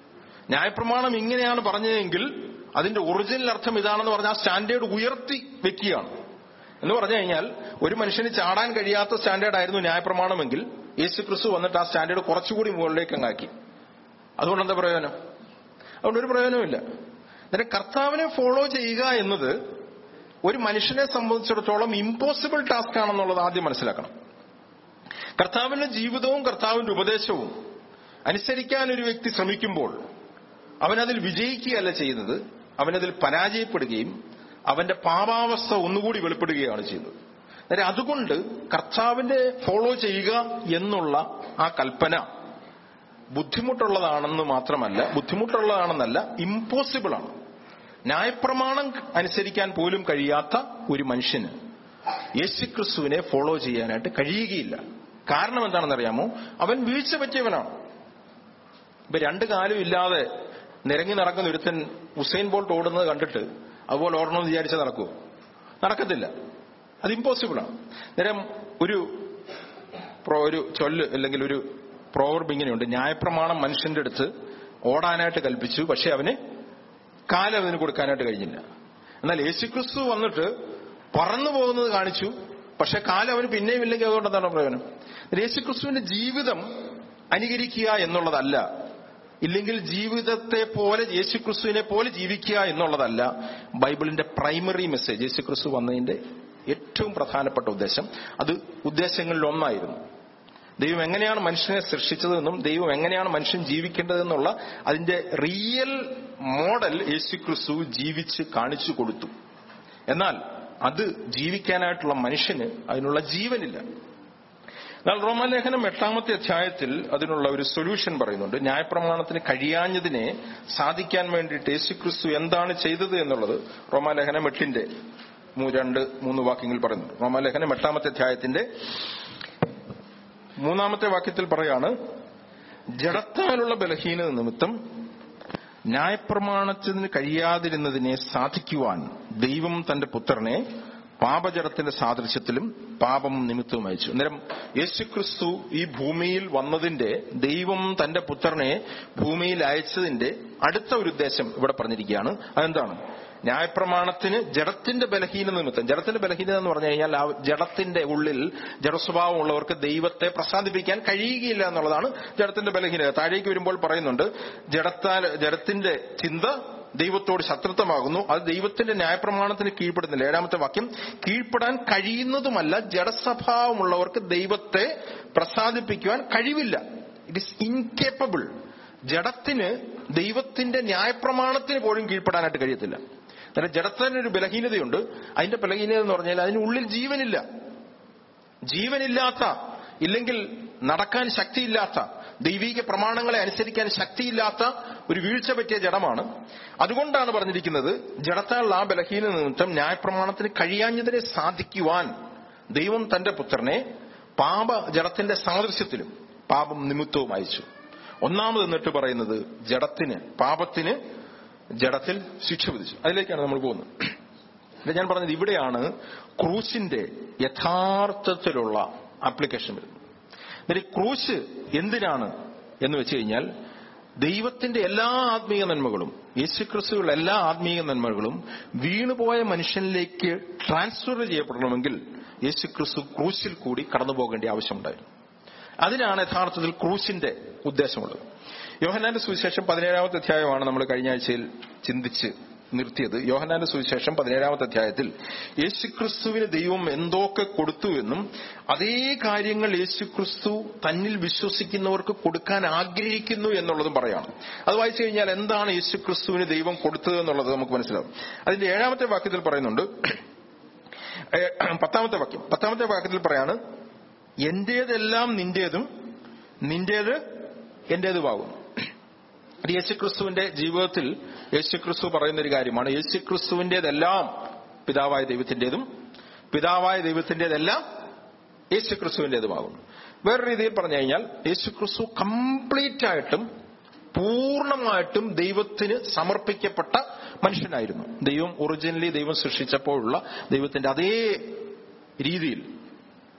[SPEAKER 1] ന്യായപ്രമാണം ഇങ്ങനെയാണ് പറഞ്ഞതെങ്കിൽ അതിന്റെ ഒറിജിനൽ അർത്ഥം ഇതാണെന്ന് പറഞ്ഞാൽ ആ സ്റ്റാൻഡേർഡ് ഉയർത്തി വെക്കുകയാണ്. എന്ന് പറഞ്ഞു കഴിഞ്ഞാൽ ഒരു മനുഷ്യന് ചാടാൻ കഴിയാത്ത സ്റ്റാൻഡേർഡ് ന്യായപ്രമാണമെങ്കിൽ യേശുക്രിസ്തു വന്നിട്ട് ആ സ്റ്റാൻഡേർഡ് കുറച്ചുകൂടി മുകളിലേക്ക് അങ്ങാക്കി. അതുകൊണ്ട് എന്താ പ്രയോജനം? അതുകൊണ്ട് ഒരു പ്രയോജനമില്ല. അന്നേരം കർത്താവിനെ ഫോളോ ചെയ്യുക എന്നത് ഒരു മനുഷ്യനെ സംബന്ധിച്ചിടത്തോളം ഇമ്പോസിബിൾ ടാസ്ക് ആണെന്നുള്ളത് ആദ്യം മനസ്സിലാക്കണം. കർത്താവിന്റെ ജീവിതവും കർത്താവിന്റെ ഉപദേശവും അനുസരിക്കാൻ ഒരു വ്യക്തി ശ്രമിക്കുമ്പോൾ അവനതിൽ വിജയിക്കുകയല്ല ചെയ്യുന്നത്, അവനതിൽ പരാജയപ്പെടുകയും അവന്റെ പാപാവസ്ഥ ഒന്നുകൂടി വെളിപ്പെടുകയാണ് ചെയ്യുന്നത്. അന്നേരം അതുകൊണ്ട് കർത്താവിന്റെ ഫോളോ ചെയ്യുക എന്നുള്ള ആ കൽപ്പന ബുദ്ധിമുട്ടുള്ളതാണെന്നല്ല, ഇമ്പോസിബിൾ ആണ്. ന്യായപ്രമാണം അനുസരിക്കാൻ പോലും കഴിയാത്ത ഒരു മനുഷ്യന് യേശുക്രിസ്തുവിനെ ഫോളോ ചെയ്യാനായിട്ട് കഴിയുകയില്ല. കാരണം എന്താണെന്നറിയാമോ? അവൻ വീഴ്ച പറ്റിയവനാണ്. ഇപ്പൊ രണ്ടു കാലും ഇല്ലാതെ നിരങ്ങി നടക്കുന്ന ഒരുത്തൻ ഉസൈൻ ബോൾട്ട് ഓടുന്നത് കണ്ടിട്ട് അതുപോലെ ഓടണമെന്ന് വിചാരിച്ചാൽ നടക്കുമോ? നടക്കത്തില്ല. അത് ഇമ്പോസിബിളാണ്. നേരം ഒരു ചൊല്ല് അല്ലെങ്കിൽ ഒരു പ്രോവർബ് ഇങ്ങനെയുണ്ട്: ന്യായപ്രമാണം മനുഷ്യന്റെ അടുത്ത് ഓടാനായിട്ട് കൽപ്പിച്ചു, പക്ഷെ അവന് കാലം അതിന് കൊടുക്കാനായിട്ട് കഴിഞ്ഞില്ല. എന്നാൽ യേശുക്രിസ്തു വന്നിട്ട് പറന്നു പോകുന്നത് കാണിച്ചു, പക്ഷെ കാലം അവന് പിന്നെയും ഇല്ലെങ്കിൽ അതുകൊണ്ട് എന്താണ് പ്രയോജനം? യേശുക്രിസ്തുവിന്റെ ജീവിതം അനുകരിക്കുക എന്നുള്ളതല്ല, ഇല്ലെങ്കിൽ ജീവിതത്തെ പോലെ യേശുക്രിസ്തുവിനെ പോലെ ജീവിക്കുക എന്നുള്ളതല്ല ബൈബിളിന്റെ പ്രൈമറി മെസ്സേജ്. യേശുക്രിസ്തു വന്നതിന്റെ ഏറ്റവും പ്രധാനപ്പെട്ട ഉദ്ദേശം, അത് ഉദ്ദേശങ്ങളിൽ ഒന്നായിരുന്നു. ദൈവം എങ്ങനെയാണ് മനുഷ്യനെ സൃഷ്ടിച്ചതെന്നും ദൈവം എങ്ങനെയാണ് മനുഷ്യൻ ജീവിക്കേണ്ടതെന്നുള്ള അതിന്റെ റിയൽ മോഡൽ യേശുക്രിസ്തു ജീവിച്ച് കാണിച്ചു കൊടുത്തു. എന്നാൽ അത് ജീവിക്കാനായിട്ടുള്ള മനുഷ്യന് അതിനുള്ള ജീവനില്ല. എന്നാൽ റോമാലേഖനം 8-ാമത്തെ അധ്യായത്തിൽ അതിനുള്ള ഒരു സൊല്യൂഷൻ പറയുന്നുണ്ട്. ന്യായപ്രമാണത്തിന് കഴിയാഞ്ഞതിനെ സാധിക്കാൻ വേണ്ടിയിട്ട് യേശുക്രിസ്തു എന്താണ് ചെയ്തത് എന്നുള്ളത് റോമാലേഖനം 8-ന്റെ 2-3 വാക്യങ്ങൾ പറയുന്നു. റോമാലേഖനം 8-ാമത്തെ അധ്യായത്തിന്റെ 3-ാമത്തെ വാക്യത്തിൽ പറയാണ്: ജഡത്താലുള്ള ബലഹീനത നിമിത്തം ന്യായപ്രമാണത്തിന് കഴിയാതിരുന്നതിനെ സാധിക്കുവാൻ ദൈവം തന്റെ പുത്രനെ പാപജടത്തിന്റെ സാദൃശ്യത്തിലും പാപം നിമിത്തവും അയച്ചു. അന്നേരം യേശുക്രിസ്തു ഈ ഭൂമിയിൽ വന്നതിന്റെ, ദൈവം തന്റെ പുത്രനെ ഭൂമിയിൽ അയച്ചതിന്റെ അടുത്ത ഒരു ഉദ്ദേശം ഇവിടെ പറഞ്ഞിരിക്കുകയാണ്. അതെന്താണ്? ന്യായപ്രമാണത്തിന് ജഡത്തിന്റെ ബലഹീനത നിമിത്തം. ജഡത്തിന്റെ ബലഹീനത എന്ന് പറഞ്ഞു കഴിഞ്ഞാൽ ആ ജഡത്തിന്റെ ഉള്ളിൽ ജഡസ്വഭാവമുള്ളവർക്ക് ദൈവത്തെ പ്രസാദിപ്പിക്കാൻ കഴിയുകയില്ല എന്നുള്ളതാണ് ജഡത്തിന്റെ ബലഹീനത. താഴേക്ക് വരുമ്പോൾ പറയുന്നുണ്ട്, ജഡത്തിന്റെ ചിന്ത ദൈവത്തോട് ശത്രുത്വമാകുന്നു, അത് ദൈവത്തിന്റെ ന്യായപ്രമാണത്തിന് കീഴ്പ്പെടുന്നില്ല. 7-ാമത്തെ വാക്യം: കീഴ്പ്പെടാൻ കഴിയുന്നതുമല്ല, ജഡസ്വഭാവമുള്ളവർക്ക് ദൈവത്തെ പ്രസാദിപ്പിക്കുവാൻ കഴിവില്ല. It is incapable. ജഡത്തിന് ദൈവത്തിന്റെ ന്യായപ്രമാണത്തിന് പോലും കീഴ്പ്പെടാനായിട്ട് കഴിയത്തില്ല. അന്നേരം ജഡത്തിനൊരു ബലഹീനതയുണ്ട്. അതിന്റെ ബലഹീനത എന്ന് പറഞ്ഞാൽ അതിനുള്ളിൽ ജീവനില്ലാത്ത, ഇല്ലെങ്കിൽ നടക്കാൻ ശക്തിയില്ലാത്ത, ദൈവിക പ്രമാണങ്ങളെ അനുസരിക്കാൻ ശക്തിയില്ലാത്ത ഒരു വീഴ്ച പറ്റിയ ജഡമാണ്. അതുകൊണ്ടാണ് പറഞ്ഞിരിക്കുന്നത്, ജഡത്താലുള്ള ആ ബലഹീന നിമിത്തം ന്യായപ്രമാണത്തിന് കഴിയാഞ്ഞതിനെ സാധിക്കുവാൻ ദൈവം തന്റെ പുത്രനെ ജഡത്തിന്റെ സാദൃശ്യത്തിലും പാപം നിമിത്തവും അയച്ചു. ഒന്നാമത് എന്നിട്ട് പറയുന്നത്, പാപത്തിന് ജഡത്തിൽ ശിക്ഷ വിധിച്ചു. അതിലേക്കാണ് നമ്മൾ പോകുന്നത്. ഞാൻ പറഞ്ഞത് ഇവിടെയാണ് ക്രൂശിന്റെ യഥാർത്ഥത്തിലുള്ള ആപ്ലിക്കേഷൻ വരുന്നത്. ക്രൂശ് എന്തിനാണ് എന്ന് വെച്ച് കഴിഞ്ഞാൽ, ദൈവത്തിന്റെ എല്ലാ ആത്മീയ നന്മകളും, യേശുക്രിസ്തുവിലുള്ള എല്ലാ ആത്മീയ നന്മകളും വീണുപോയ മനുഷ്യനിലേക്ക് ട്രാൻസ്ഫർ ചെയ്യപ്പെടണമെങ്കിൽ യേശുക്രിസ്തു ക്രൂശിൽ കൂടി കടന്നു പോകേണ്ട ആവശ്യമുണ്ടായിരുന്നു. അതിനാണ് യഥാർത്ഥത്തിൽ ക്രൂശിന്റെ ഉദ്ദേശമുള്ളത്. യോഹന്നാന്റെ സുവിശേഷം 17-ാമത്തെ അധ്യായമാണ് നമ്മൾ കഴിഞ്ഞ ആഴ്ചയിൽ ചിന്തിച്ച് നിർത്തിയത്. യോഹന്നാന്റെ സുവിശേഷം 17-ാമത്തെ അധ്യായത്തിൽ യേശുക്രിസ്തുവിന് ദൈവം എന്തൊക്കെ കൊടുത്തു എന്നും അതേ കാര്യങ്ങൾ യേശുക്രിസ്തു തന്നിൽ വിശ്വസിക്കുന്നവർക്ക് കൊടുക്കാൻ ആഗ്രഹിക്കുന്നു എന്നുള്ളതും പറയാണ്. അത് വായിച്ചു കഴിഞ്ഞാൽ എന്താണ് യേശുക്രിസ്തുവിന് ദൈവം കൊടുത്തത് എന്നുള്ളത് നമുക്ക് മനസ്സിലാവും. അതിന്റെ 7-ാമത്തെ വാക്യത്തിൽ പറയുന്നുണ്ട്. 10-ാമത്തെ വാക്യത്തിൽ പറയാണ്, എന്റേതെല്ലാം നിന്റേതും നിന്റേത് എന്റേതുമാകുന്നു. അത് യേശുക്രിസ്തുവിന്റെ ജീവിതത്തിൽ യേശുക്രിസ്തു പറയുന്നൊരു കാര്യമാണ്. യേശുക്രിസ്തുവിന്റേതെല്ലാം പിതാവായ ദൈവത്തിന്റേതും പിതാവായ ദൈവത്തിന്റേതെല്ലാം യേശുക്രിസ്തുവിന്റേതുമാകുന്നു. വേറൊരു രീതിയിൽ പറഞ്ഞു കഴിഞ്ഞാൽ, യേശുക്രിസ്തു കംപ്ലീറ്റ് ആയിട്ടും പൂർണ്ണമായിട്ടും ദൈവത്തിന് സമർപ്പിക്കപ്പെട്ട മനുഷ്യനായിരുന്നു. ദൈവം സൃഷ്ടിച്ചപ്പോഴുള്ള ദൈവത്തിന്റെ അതേ രീതിയിൽ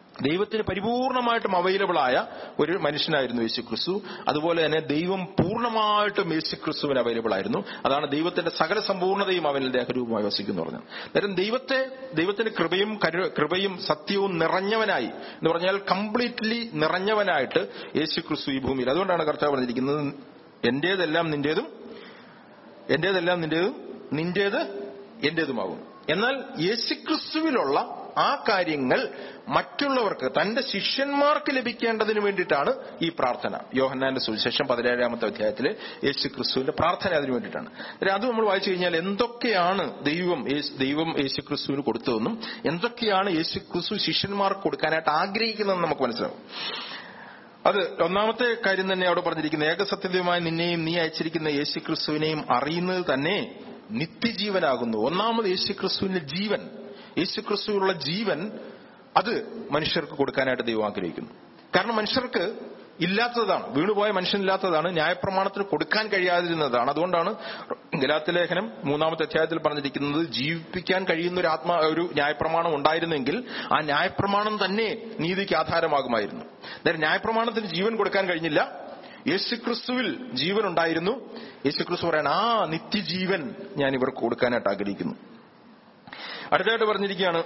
[SPEAKER 1] ദൈവത്തിന് പരിപൂർണമായിട്ടും അവൈലബിൾ ആയ ഒരു മനുഷ്യനായിരുന്നു യേശുക്രിസ്തു. അതുപോലെ തന്നെ ദൈവം പൂർണ്ണമായിട്ടും യേശുക്രിസ്തുവിന് അവൈലബിൾ ആയിരുന്നു. അതാണ് ദൈവത്തിന്റെ സകല സമ്പൂർണ്ണതയും അവനിൽ ദേഹരൂപമായി വസിക്കുന്നു പറഞ്ഞത്. അതായത് ദൈവത്തിന്റെ കൃപയും സത്യവും നിറഞ്ഞവനായി എന്ന് പറഞ്ഞാൽ കംപ്ലീറ്റ്ലി നിറഞ്ഞവനായിട്ട് യേശുക്രിസ്തു ഈ ഭൂമിയിൽ. അതുകൊണ്ടാണ് കർത്താവ് പറഞ്ഞിരിക്കുന്നത്, എന്റേതെല്ലാം നിന്റേതും, എന്റേതെല്ലാം നിന്റേതും, നിന്റേത് എന്റേതുമാകും. എന്നാൽ യേശുക്രിസ്തുവിലുള്ള ആ കാര്യങ്ങൾ മറ്റുള്ളവർക്ക്, തന്റെ ശിഷ്യന്മാർക്ക് ലഭിക്കേണ്ടതിന് വേണ്ടിയിട്ടാണ് ഈ പ്രാർത്ഥന. യോഹന്നാന്റെ സുവിശേഷം 17-ാമത്തെ അധ്യായത്തിലെ യേശുക്രിസ്തുവിന്റെ പ്രാർത്ഥന അതിനു വേണ്ടിയിട്ടാണ്. അത് നമ്മൾ വായിച്ചു കഴിഞ്ഞാൽ എന്തൊക്കെയാണ് ദൈവം യേശുക്രിസ്തുവിന് കൊടുത്തതെന്നും എന്തൊക്കെയാണ് യേശുക്രിസ്തു ശിഷ്യന്മാർക്ക് കൊടുക്കാനായിട്ട് ആഗ്രഹിക്കുന്നതെന്ന് നമുക്ക് മനസ്സിലാവും. അത് ഒന്നാമത്തെ കാര്യം തന്നെ അവിടെ പറഞ്ഞിരിക്കുന്നത്, ഏകസത്യമായി നിന്നെയും നീ അയച്ചിരിക്കുന്ന യേശുക്രിസ്തുവിനെയും അറിയുന്നത് തന്നെ നിത്യജീവനാകുന്നു. ഒന്നാമത് യേശുക്രിസ്തുവിന്റെ ജീവൻ, യേശുക്രിസ്തുവിനുള്ള ജീവൻ, അത് മനുഷ്യർക്ക് കൊടുക്കാനായിട്ട് ദൈവം ആഗ്രഹിക്കുന്നു. കാരണം മനുഷ്യർക്ക് ഇല്ലാത്തതാണ്, വീണുപോയ മനുഷ്യനില്ലാത്തതാണ്, ന്യായപ്രമാണത്തിന് കൊടുക്കാൻ കഴിയാതിരുന്നതാണ്. അതുകൊണ്ടാണ് ഗലാത്യ ലേഖനം 3-ാമത്തെ അധ്യായത്തിൽ പറഞ്ഞിരിക്കുന്നത്, ജീവിപ്പിക്കാൻ കഴിയുന്ന ഒരു ന്യായപ്രമാണം ഉണ്ടായിരുന്നെങ്കിൽ ആ ന്യായപ്രമാണം തന്നെ നീതിക്ക് ആധാരമാകുമായിരുന്നു. അതായത് ന്യായപ്രമാണത്തിന് ജീവൻ കൊടുക്കാൻ കഴിഞ്ഞില്ല, യേശുക്രിസ്തുവിൽ ജീവൻ ഉണ്ടായിരുന്നു. യേശുക്രിസ്തു പറയണം, ആ നിത്യജീവൻ ഞാൻ ഇവർക്ക് കൊടുക്കാനായിട്ട് ആഗ്രഹിക്കുന്നു. അടുത്തായിട്ട് പറഞ്ഞിരിക്കുകയാണ്,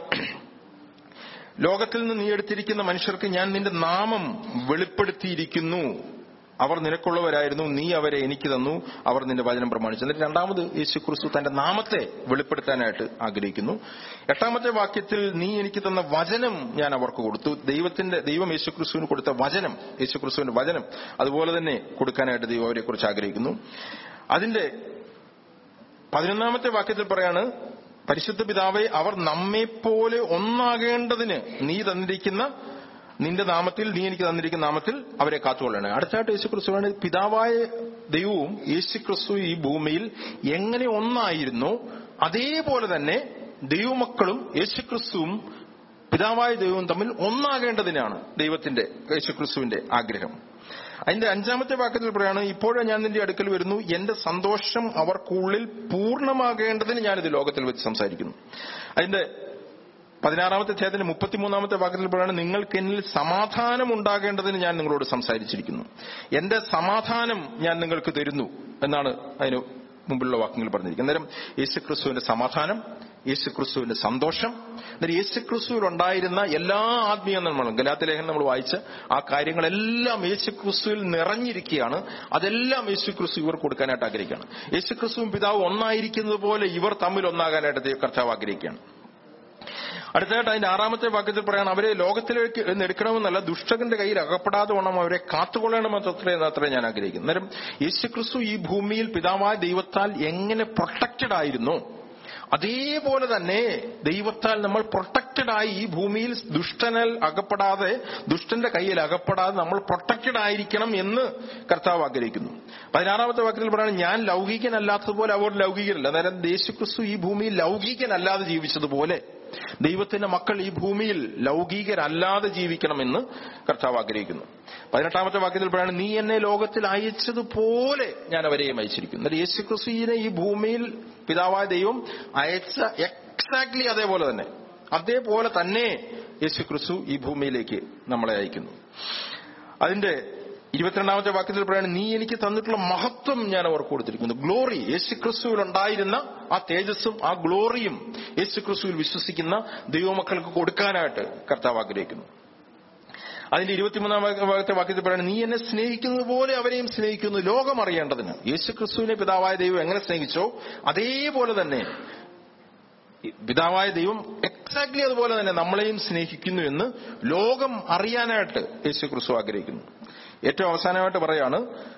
[SPEAKER 1] ലോകത്തിൽ നിന്ന് നീ എടുത്തിരിക്കുന്ന മനുഷ്യർക്ക് ഞാൻ നിന്റെ നാമം വെളിപ്പെടുത്തിയിരിക്കുന്നു. അവർ നിനക്കുള്ളവരായിരുന്നു, നീ അവരെ എനിക്ക് തന്നു, അവർ നിന്റെ വചനം പ്രമാണിച്ചു. എന്നിട്ട് രണ്ടാമത് യേശുക്രിസ്തു തന്റെ നാമത്തെ വെളിപ്പെടുത്താനായിട്ട് ആഗ്രഹിക്കുന്നു. 8-ാമത്തെ വാക്യത്തിൽ, നീ എനിക്ക് തന്ന വചനം ഞാൻ അവർക്ക് കൊടുത്തു. ദൈവം യേശുക്രിസ്തുവിന് കൊടുത്ത വചനം, യേശുക്രിസ്തുവിന്റെ വചനം അതുപോലെ തന്നെ കൊടുക്കാനായിട്ട് ദൈവം അവരെ കുറിച്ച് ആഗ്രഹിക്കുന്നു. അതിന്റെ 11-ാമത്തെ വാക്യത്തിൽ പറയാണ്, പരിശുദ്ധ പിതാവേ, അവർ നമ്മെപ്പോലെ ഒന്നാകേണ്ടതിന് നീ തന്നിരിക്കുന്ന നിന്റെ നാമത്തിൽ, നീ എനിക്ക് തന്നിരിക്കുന്ന നാമത്തിൽ അവരെ കാത്തുകൊള്ളണേ. അടുത്തായിട്ട് യേശുക്രിസ്തുവാണ്, പിതാവായ ദൈവവും യേശുക്രിസ്തു ഈ ഭൂമിയിൽ എങ്ങനെ ഒന്നായിരുന്നോ അതേപോലെ തന്നെ ദൈവമക്കളും യേശുക്രിസ്തുവും പിതാവായ ദൈവവും തമ്മിൽ ഒന്നാകേണ്ടതിനാണ് യേശുക്രിസ്തുവിന്റെ ആഗ്രഹം. അതിന്റെ 5-ാമത്തെ വാക്യത്തിൽ പറയാണ്, ഇപ്പോഴും ഞാൻ നിന്റെ അടുക്കൽ വരുന്നു, എന്റെ സന്തോഷം അവർക്കുള്ളിൽ പൂർണ്ണമാകേണ്ടതിന് ഞാനിത് ലോകത്തിൽ വെച്ച് സംസാരിക്കുന്നു. അതിന്റെ 16-ാമത്തെ അധ്യായത്തിന്റെ 33-ാമത്തെ വാക്യത്തിൽ പറയാണ്, നിങ്ങൾക്ക് എന്നിൽ സമാധാനം ഉണ്ടാകേണ്ടതിന് ഞാൻ നിങ്ങളോട് സംസാരിച്ചിരിക്കുന്നു, എന്റെ സമാധാനം ഞാൻ നിങ്ങൾക്ക് തരുന്നു എന്നാണ് അതിന് മുമ്പിലുള്ള വാക്യങ്ങൾ പറഞ്ഞിരിക്കുന്നത്. അന്നേരം യേശുക്രിസ്തുവിന്റെ സമാധാനം, യേശുക്രിസ്തുവിന്റെ സന്തോഷം, അന്നേരം യേശുക്രിസ്തുവിൽ ഉണ്ടായിരുന്ന എല്ലാ ആത്മീയ നന്മകളും, ഗലാത്യ ലേഖനം നമ്മൾ വായിച്ച ആ കാര്യങ്ങളെല്ലാം യേശുക്രിസ്തുവിൽ നിറഞ്ഞിരിക്കുകയാണ്. അതെല്ലാം യേശുക്രിസ്തു ഇവർ കൊടുക്കാനായിട്ട് ആഗ്രഹിക്കുകയാണ്. യേശുക്രിസ്തുവും പിതാവും ഒന്നായിരിക്കുന്നത് പോലെ ഇവർ തമ്മിൽ ഒന്നാകാനായിട്ട് കർത്താവ് ആഗ്രഹിക്കുകയാണ്. അടുത്തതായിട്ട് അതിന്റെ 6-ാമത്തെ വാക്യത്തിൽ പറയാണ്, അവരെ ലോകത്തിലേക്ക് എടുക്കണമെന്നല്ല, ദുഷ്ടന്റെ കയ്യിൽ അകപ്പെടാതെ വേണം അവരെ കാത്തുകൊള്ളണമെന്നത്രേ ഞാൻ ആഗ്രഹിക്കുന്നു. അന്നേരം യേശുക്രിസ്തു ഈ ഭൂമിയിൽ പിതാവായ ദൈവത്താൽ എങ്ങനെ പ്രൊട്ടക്റ്റഡ് ആയിരുന്നു, അതേപോലെ തന്നെ ദൈവത്താൽ നമ്മൾ പ്രൊട്ടക്റ്റഡ് ആയി ഈ ഭൂമിയിൽ ദുഷ്ടന്റെ കയ്യിൽ അകപ്പെടാതെ നമ്മൾ പ്രൊട്ടക്റ്റഡ് ആയിരിക്കണം എന്ന് കർത്താവ് ആഗ്രഹിക്കുന്നു. 16-ാമത്തെ വാക്യത്തിൽ പറയുന്നത്, ഞാൻ ലൗകികനല്ലാത്തതുപോലെ അവർ ലൗകികരല്ല. അന്നേരം യേശുക്രിസ്തു ഈ ഭൂമിയിൽ ലൗകികനല്ലാതെ ജീവിച്ചതുപോലെ ദൈവത്തിന്റെ മക്കൾ ഈ ഭൂമിയിൽ ലൗകികരല്ലാതെ ജീവിക്കണമെന്ന് കർത്താവ് ആഗ്രഹിക്കുന്നു. 18-ാമത്തെ വാക്യത്തിൽ പറയുന്നത്, നീ എന്നെ ലോകത്തിൽ അയച്ചതുപോലെ ഞാൻ അവരെയും അയച്ചിരിക്കുന്നു. എന്നാൽ യേശുക്രിസ്തുവിനെ ഈ ഭൂമിയിൽ പിതാവായ ദൈവം അയച്ച എക്സാക്ട്ലി അതേപോലെ തന്നെ യേശുക്രിസ്തു ഈ ഭൂമിയിലേക്ക് നമ്മളെ അയക്കുന്നു. അതിന്റെ 22-ാമത്തെ വാക്യത്തിൽ പറയുന്നത്, നീ എനിക്ക് തന്നിട്ടുള്ള മഹത്വം ഞാൻ അവർക്ക് കൊടുത്തിരിക്കുന്നു. ഗ്ലോറി, യേശുക്രിസ്തുവിൽ ഉണ്ടായിരുന്ന ആ തേജസ്സും ആ ഗ്ലോറിയും യേശുക്രിസ്തുവിൽ വിശ്വസിക്കുന്ന ദൈവമക്കൾക്ക് കൊടുക്കാനായിട്ട് കർത്താവ് ആഗ്രഹിക്കുന്നു. അതിന്റെ 23-ാമത്തെ വാക്യത്തിൽ പറയുന്നത്, നീ എന്നെ സ്നേഹിക്കുന്നത് പോലെ അവരെയും സ്നേഹിക്കുന്നു, ലോകം അറിയേണ്ടതിന്. യേശുക്രിസ്തുവിനെ പിതാവായ ദൈവം എങ്ങനെ സ്നേഹിച്ചോ അതേപോലെ തന്നെ പിതാവായ ദൈവം എക്സാക്ട്ലി അതുപോലെ തന്നെ നമ്മളെയും സ്നേഹിക്കുന്നു എന്ന് ലോകം അറിയാനായിട്ട് യേശുക്രിസ്തു ആഗ്രഹിക്കുന്നു. ഏറ്റവും അവസാനമായിട്ട് പറയാണ്,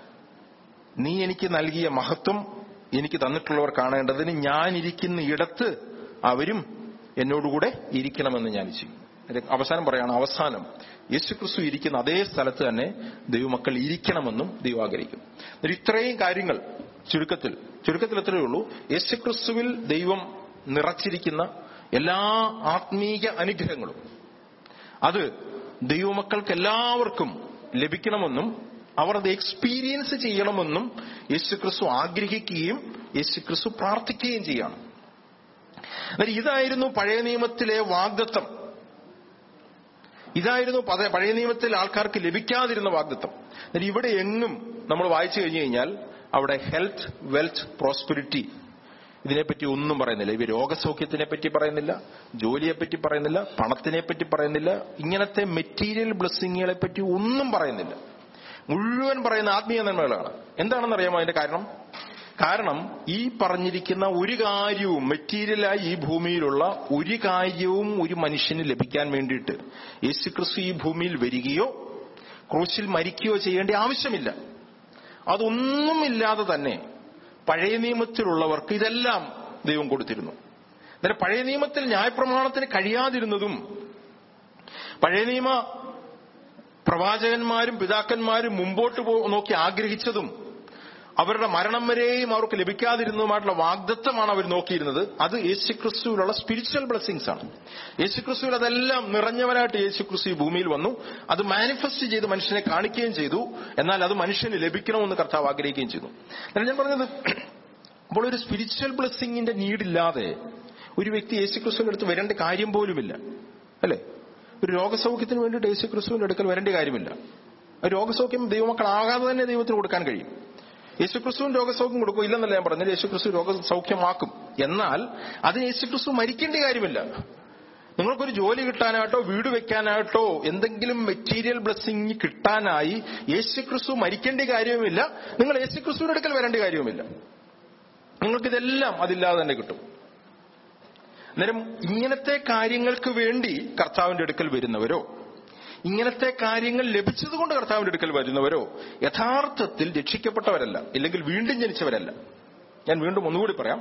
[SPEAKER 1] നീ എനിക്ക് നൽകിയ മഹത്വം എനിക്ക് തന്നിട്ടുള്ളവർ കാണേണ്ടതിന് ഞാൻ ഇരിക്കുന്ന ഇടത്ത് അവരും എന്നോടുകൂടെ ഇരിക്കണമെന്ന് ഞാൻ ചെയ്യും. അവസാനം പറയാണ്, അവസാനം യേശുക്രിസ്തു ഇരിക്കുന്ന അതേ സ്ഥലത്ത് തന്നെ ദൈവമക്കൾ ഇരിക്കണമെന്നും ദൈവം ആഗ്രഹിക്കുന്നു. ഇത്രയും കാര്യങ്ങൾ ചുരുക്കത്തിൽ എത്രയേ ഉള്ളൂ, യേശുക്രിസ്തുവിൽ ദൈവം നിറച്ചിരിക്കുന്ന എല്ലാ ആത്മീയ അനുഗ്രഹങ്ങളും അത് ദൈവമക്കൾക്ക് എല്ലാവർക്കും ലഭിക്കണമെന്നും അവർ അത് എക്സ്പീരിയൻസ് ചെയ്യണമെന്നും യേശുക്രിസ്തു ആഗ്രഹിക്കുകയും യേശുക്രിസ്തു പ്രാർത്ഥിക്കുകയും ചെയ്യാണ്. ഇതായിരുന്നു പഴയ നിയമത്തിലെ വാഗ്ദത്തം. ഇതായിരുന്നു പഴയ നിയമത്തിൽ ആൾക്കാർക്ക് ലഭിക്കാതിരുന്ന വാഗ്ദത്തം. എന്നാൽ ഇവിടെ എങ്ങും നമ്മൾ വായിച്ചു കഴിഞ്ഞു കഴിഞ്ഞാൽ അവിടെ ഹെൽത്ത്, വെൽത്ത്, പ്രോസ്പെരിറ്റി ഇതിനെപ്പറ്റി ഒന്നും പറയുന്നില്ല. ഇവർ രോഗസൗഖ്യത്തിനെ പറ്റി പറയുന്നില്ല, ജോലിയെപ്പറ്റി പറയുന്നില്ല, പണത്തിനെ പറ്റി പറയുന്നില്ല, ഇങ്ങനത്തെ മെറ്റീരിയൽ ബ്ലെസ്സിങ്ങുകളെ പറ്റി ഒന്നും പറയുന്നില്ല. മുഴുവൻ പറയുന്ന ആത്മീയ നന്മകളാണ്. എന്താണെന്ന് അറിയാമോ അതിന്റെ കാരണം ഈ പറഞ്ഞിരിക്കുന്ന ഒരു കാര്യവും മെറ്റീരിയലായി ഈ ഭൂമിയിലുള്ള ഒരു കാര്യവും ഒരു മനുഷ്യന് ലഭിക്കാൻ വേണ്ടിയിട്ട് യേശുക്രിസ്തു ഈ ഭൂമിയിൽ വരികയോ ക്രൂശിൽ മരിക്കുകയോ ചെയ്യേണ്ട ആവശ്യമില്ല. അതൊന്നുമില്ലാതെ തന്നെ പഴയ നിയമത്തിലുള്ളവർക്ക് ഇതെല്ലാം ദൈവം കൊടുത്തിരുന്നു. അന്നേരം പഴയ നിയമത്തിൽ ന്യായപ്രമാണത്തിന് കഴിയാതിരുന്നതും പഴയ നിയമ പ്രവാചകന്മാരും പിതാക്കന്മാരും മുമ്പോട്ട് നോക്കി ആഗ്രഹിച്ചതും അവരുടെ മരണം വരെയും അവർക്ക് ലഭിക്കാതിരുന്നതുമായിട്ടുള്ള വാഗ്ദത്തമാണ് അവർ നോക്കിയിരുന്നത്. അത് യേശുക്രിസ്തുവിലുള്ള സ്പിരിച്വൽ ബ്ലെസ്സിങ്സ് ആണ്. യേശുക്രിസ്തുവിൽ അതെല്ലാം നിറഞ്ഞവനായിട്ട് യേശുക്രിസ്തു ഈ ഭൂമിയിൽ വന്നു. അത് മാനിഫെസ്റ്റ് ചെയ്ത് മനുഷ്യനെ കാണിക്കുകയും ചെയ്തു. എന്നാൽ അത് മനുഷ്യന് ലഭിക്കണമെന്ന് കർത്താവ് ആഗ്രഹിക്കുകയും ചെയ്തു. എന്നാൽ ഞാൻ പറഞ്ഞത്, അപ്പോൾ ഒരു സ്പിരിച്വൽ ബ്ലെസ്സിങ്ങിന്റെ നീഡില്ലാതെ ഒരു വ്യക്തി യേശുക്രിസ്തുവിന്റെ അടുത്ത് വരേണ്ട കാര്യം പോലുമില്ല, അല്ലെ? ഒരു രോഗസൗഖ്യത്തിന് വേണ്ടിയിട്ട് യേശുക്രിസ്തുവിന്റെ അടുക്കൽ വരേണ്ട കാര്യമില്ല. രോഗസൗഖ്യം ദൈവമക്കളാകാതെ തന്നെ ദൈവത്തിന് കൊടുക്കാൻ കഴിയും. യേശുക്രിസ്തുവിന് രോഗസൗഖ്യം കൊടുക്കും, ഇല്ലെന്നല്ല ഞാൻ പറഞ്ഞത്. യേശുക്രിസ്തു രോഗസൗഖ്യമാക്കും. എന്നാൽ അതിന് യേശുക്രിസ്തു മരിക്കേണ്ട കാര്യമില്ല. നിങ്ങൾക്കൊരു ജോലി കിട്ടാനായിട്ടോ വീട് വെക്കാനായിട്ടോ എന്തെങ്കിലും മെറ്റീരിയൽ ബ്ലെസ്സിങ് കിട്ടാനായി യേശുക്രിസ്തു മരിക്കേണ്ട കാര്യവുമില്ല. നിങ്ങൾ യേശുക്രിസ്തുവിന്റെ അടുക്കൽ വരേണ്ട കാര്യവുമില്ല. നിങ്ങൾക്കിതെല്ലാം അതില്ലാതെ തന്നെ കിട്ടും. അന്നേരം ഇങ്ങനത്തെ കാര്യങ്ങൾക്ക് വേണ്ടി കർത്താവിന്റെ അടുക്കൽ വരുന്നവരോ ഇങ്ങനത്തെ കാര്യങ്ങൾ ലഭിച്ചതുകൊണ്ട് കർത്താവിന്റെ അടുക്കൽ വരുന്നവരോ യഥാർത്ഥത്തിൽ രക്ഷിക്കപ്പെട്ടവരല്ല, ഇല്ലെങ്കിൽ വീണ്ടും ജനിച്ചവരല്ല. ഞാൻ വീണ്ടും ഒന്നുകൂടി പറയാം.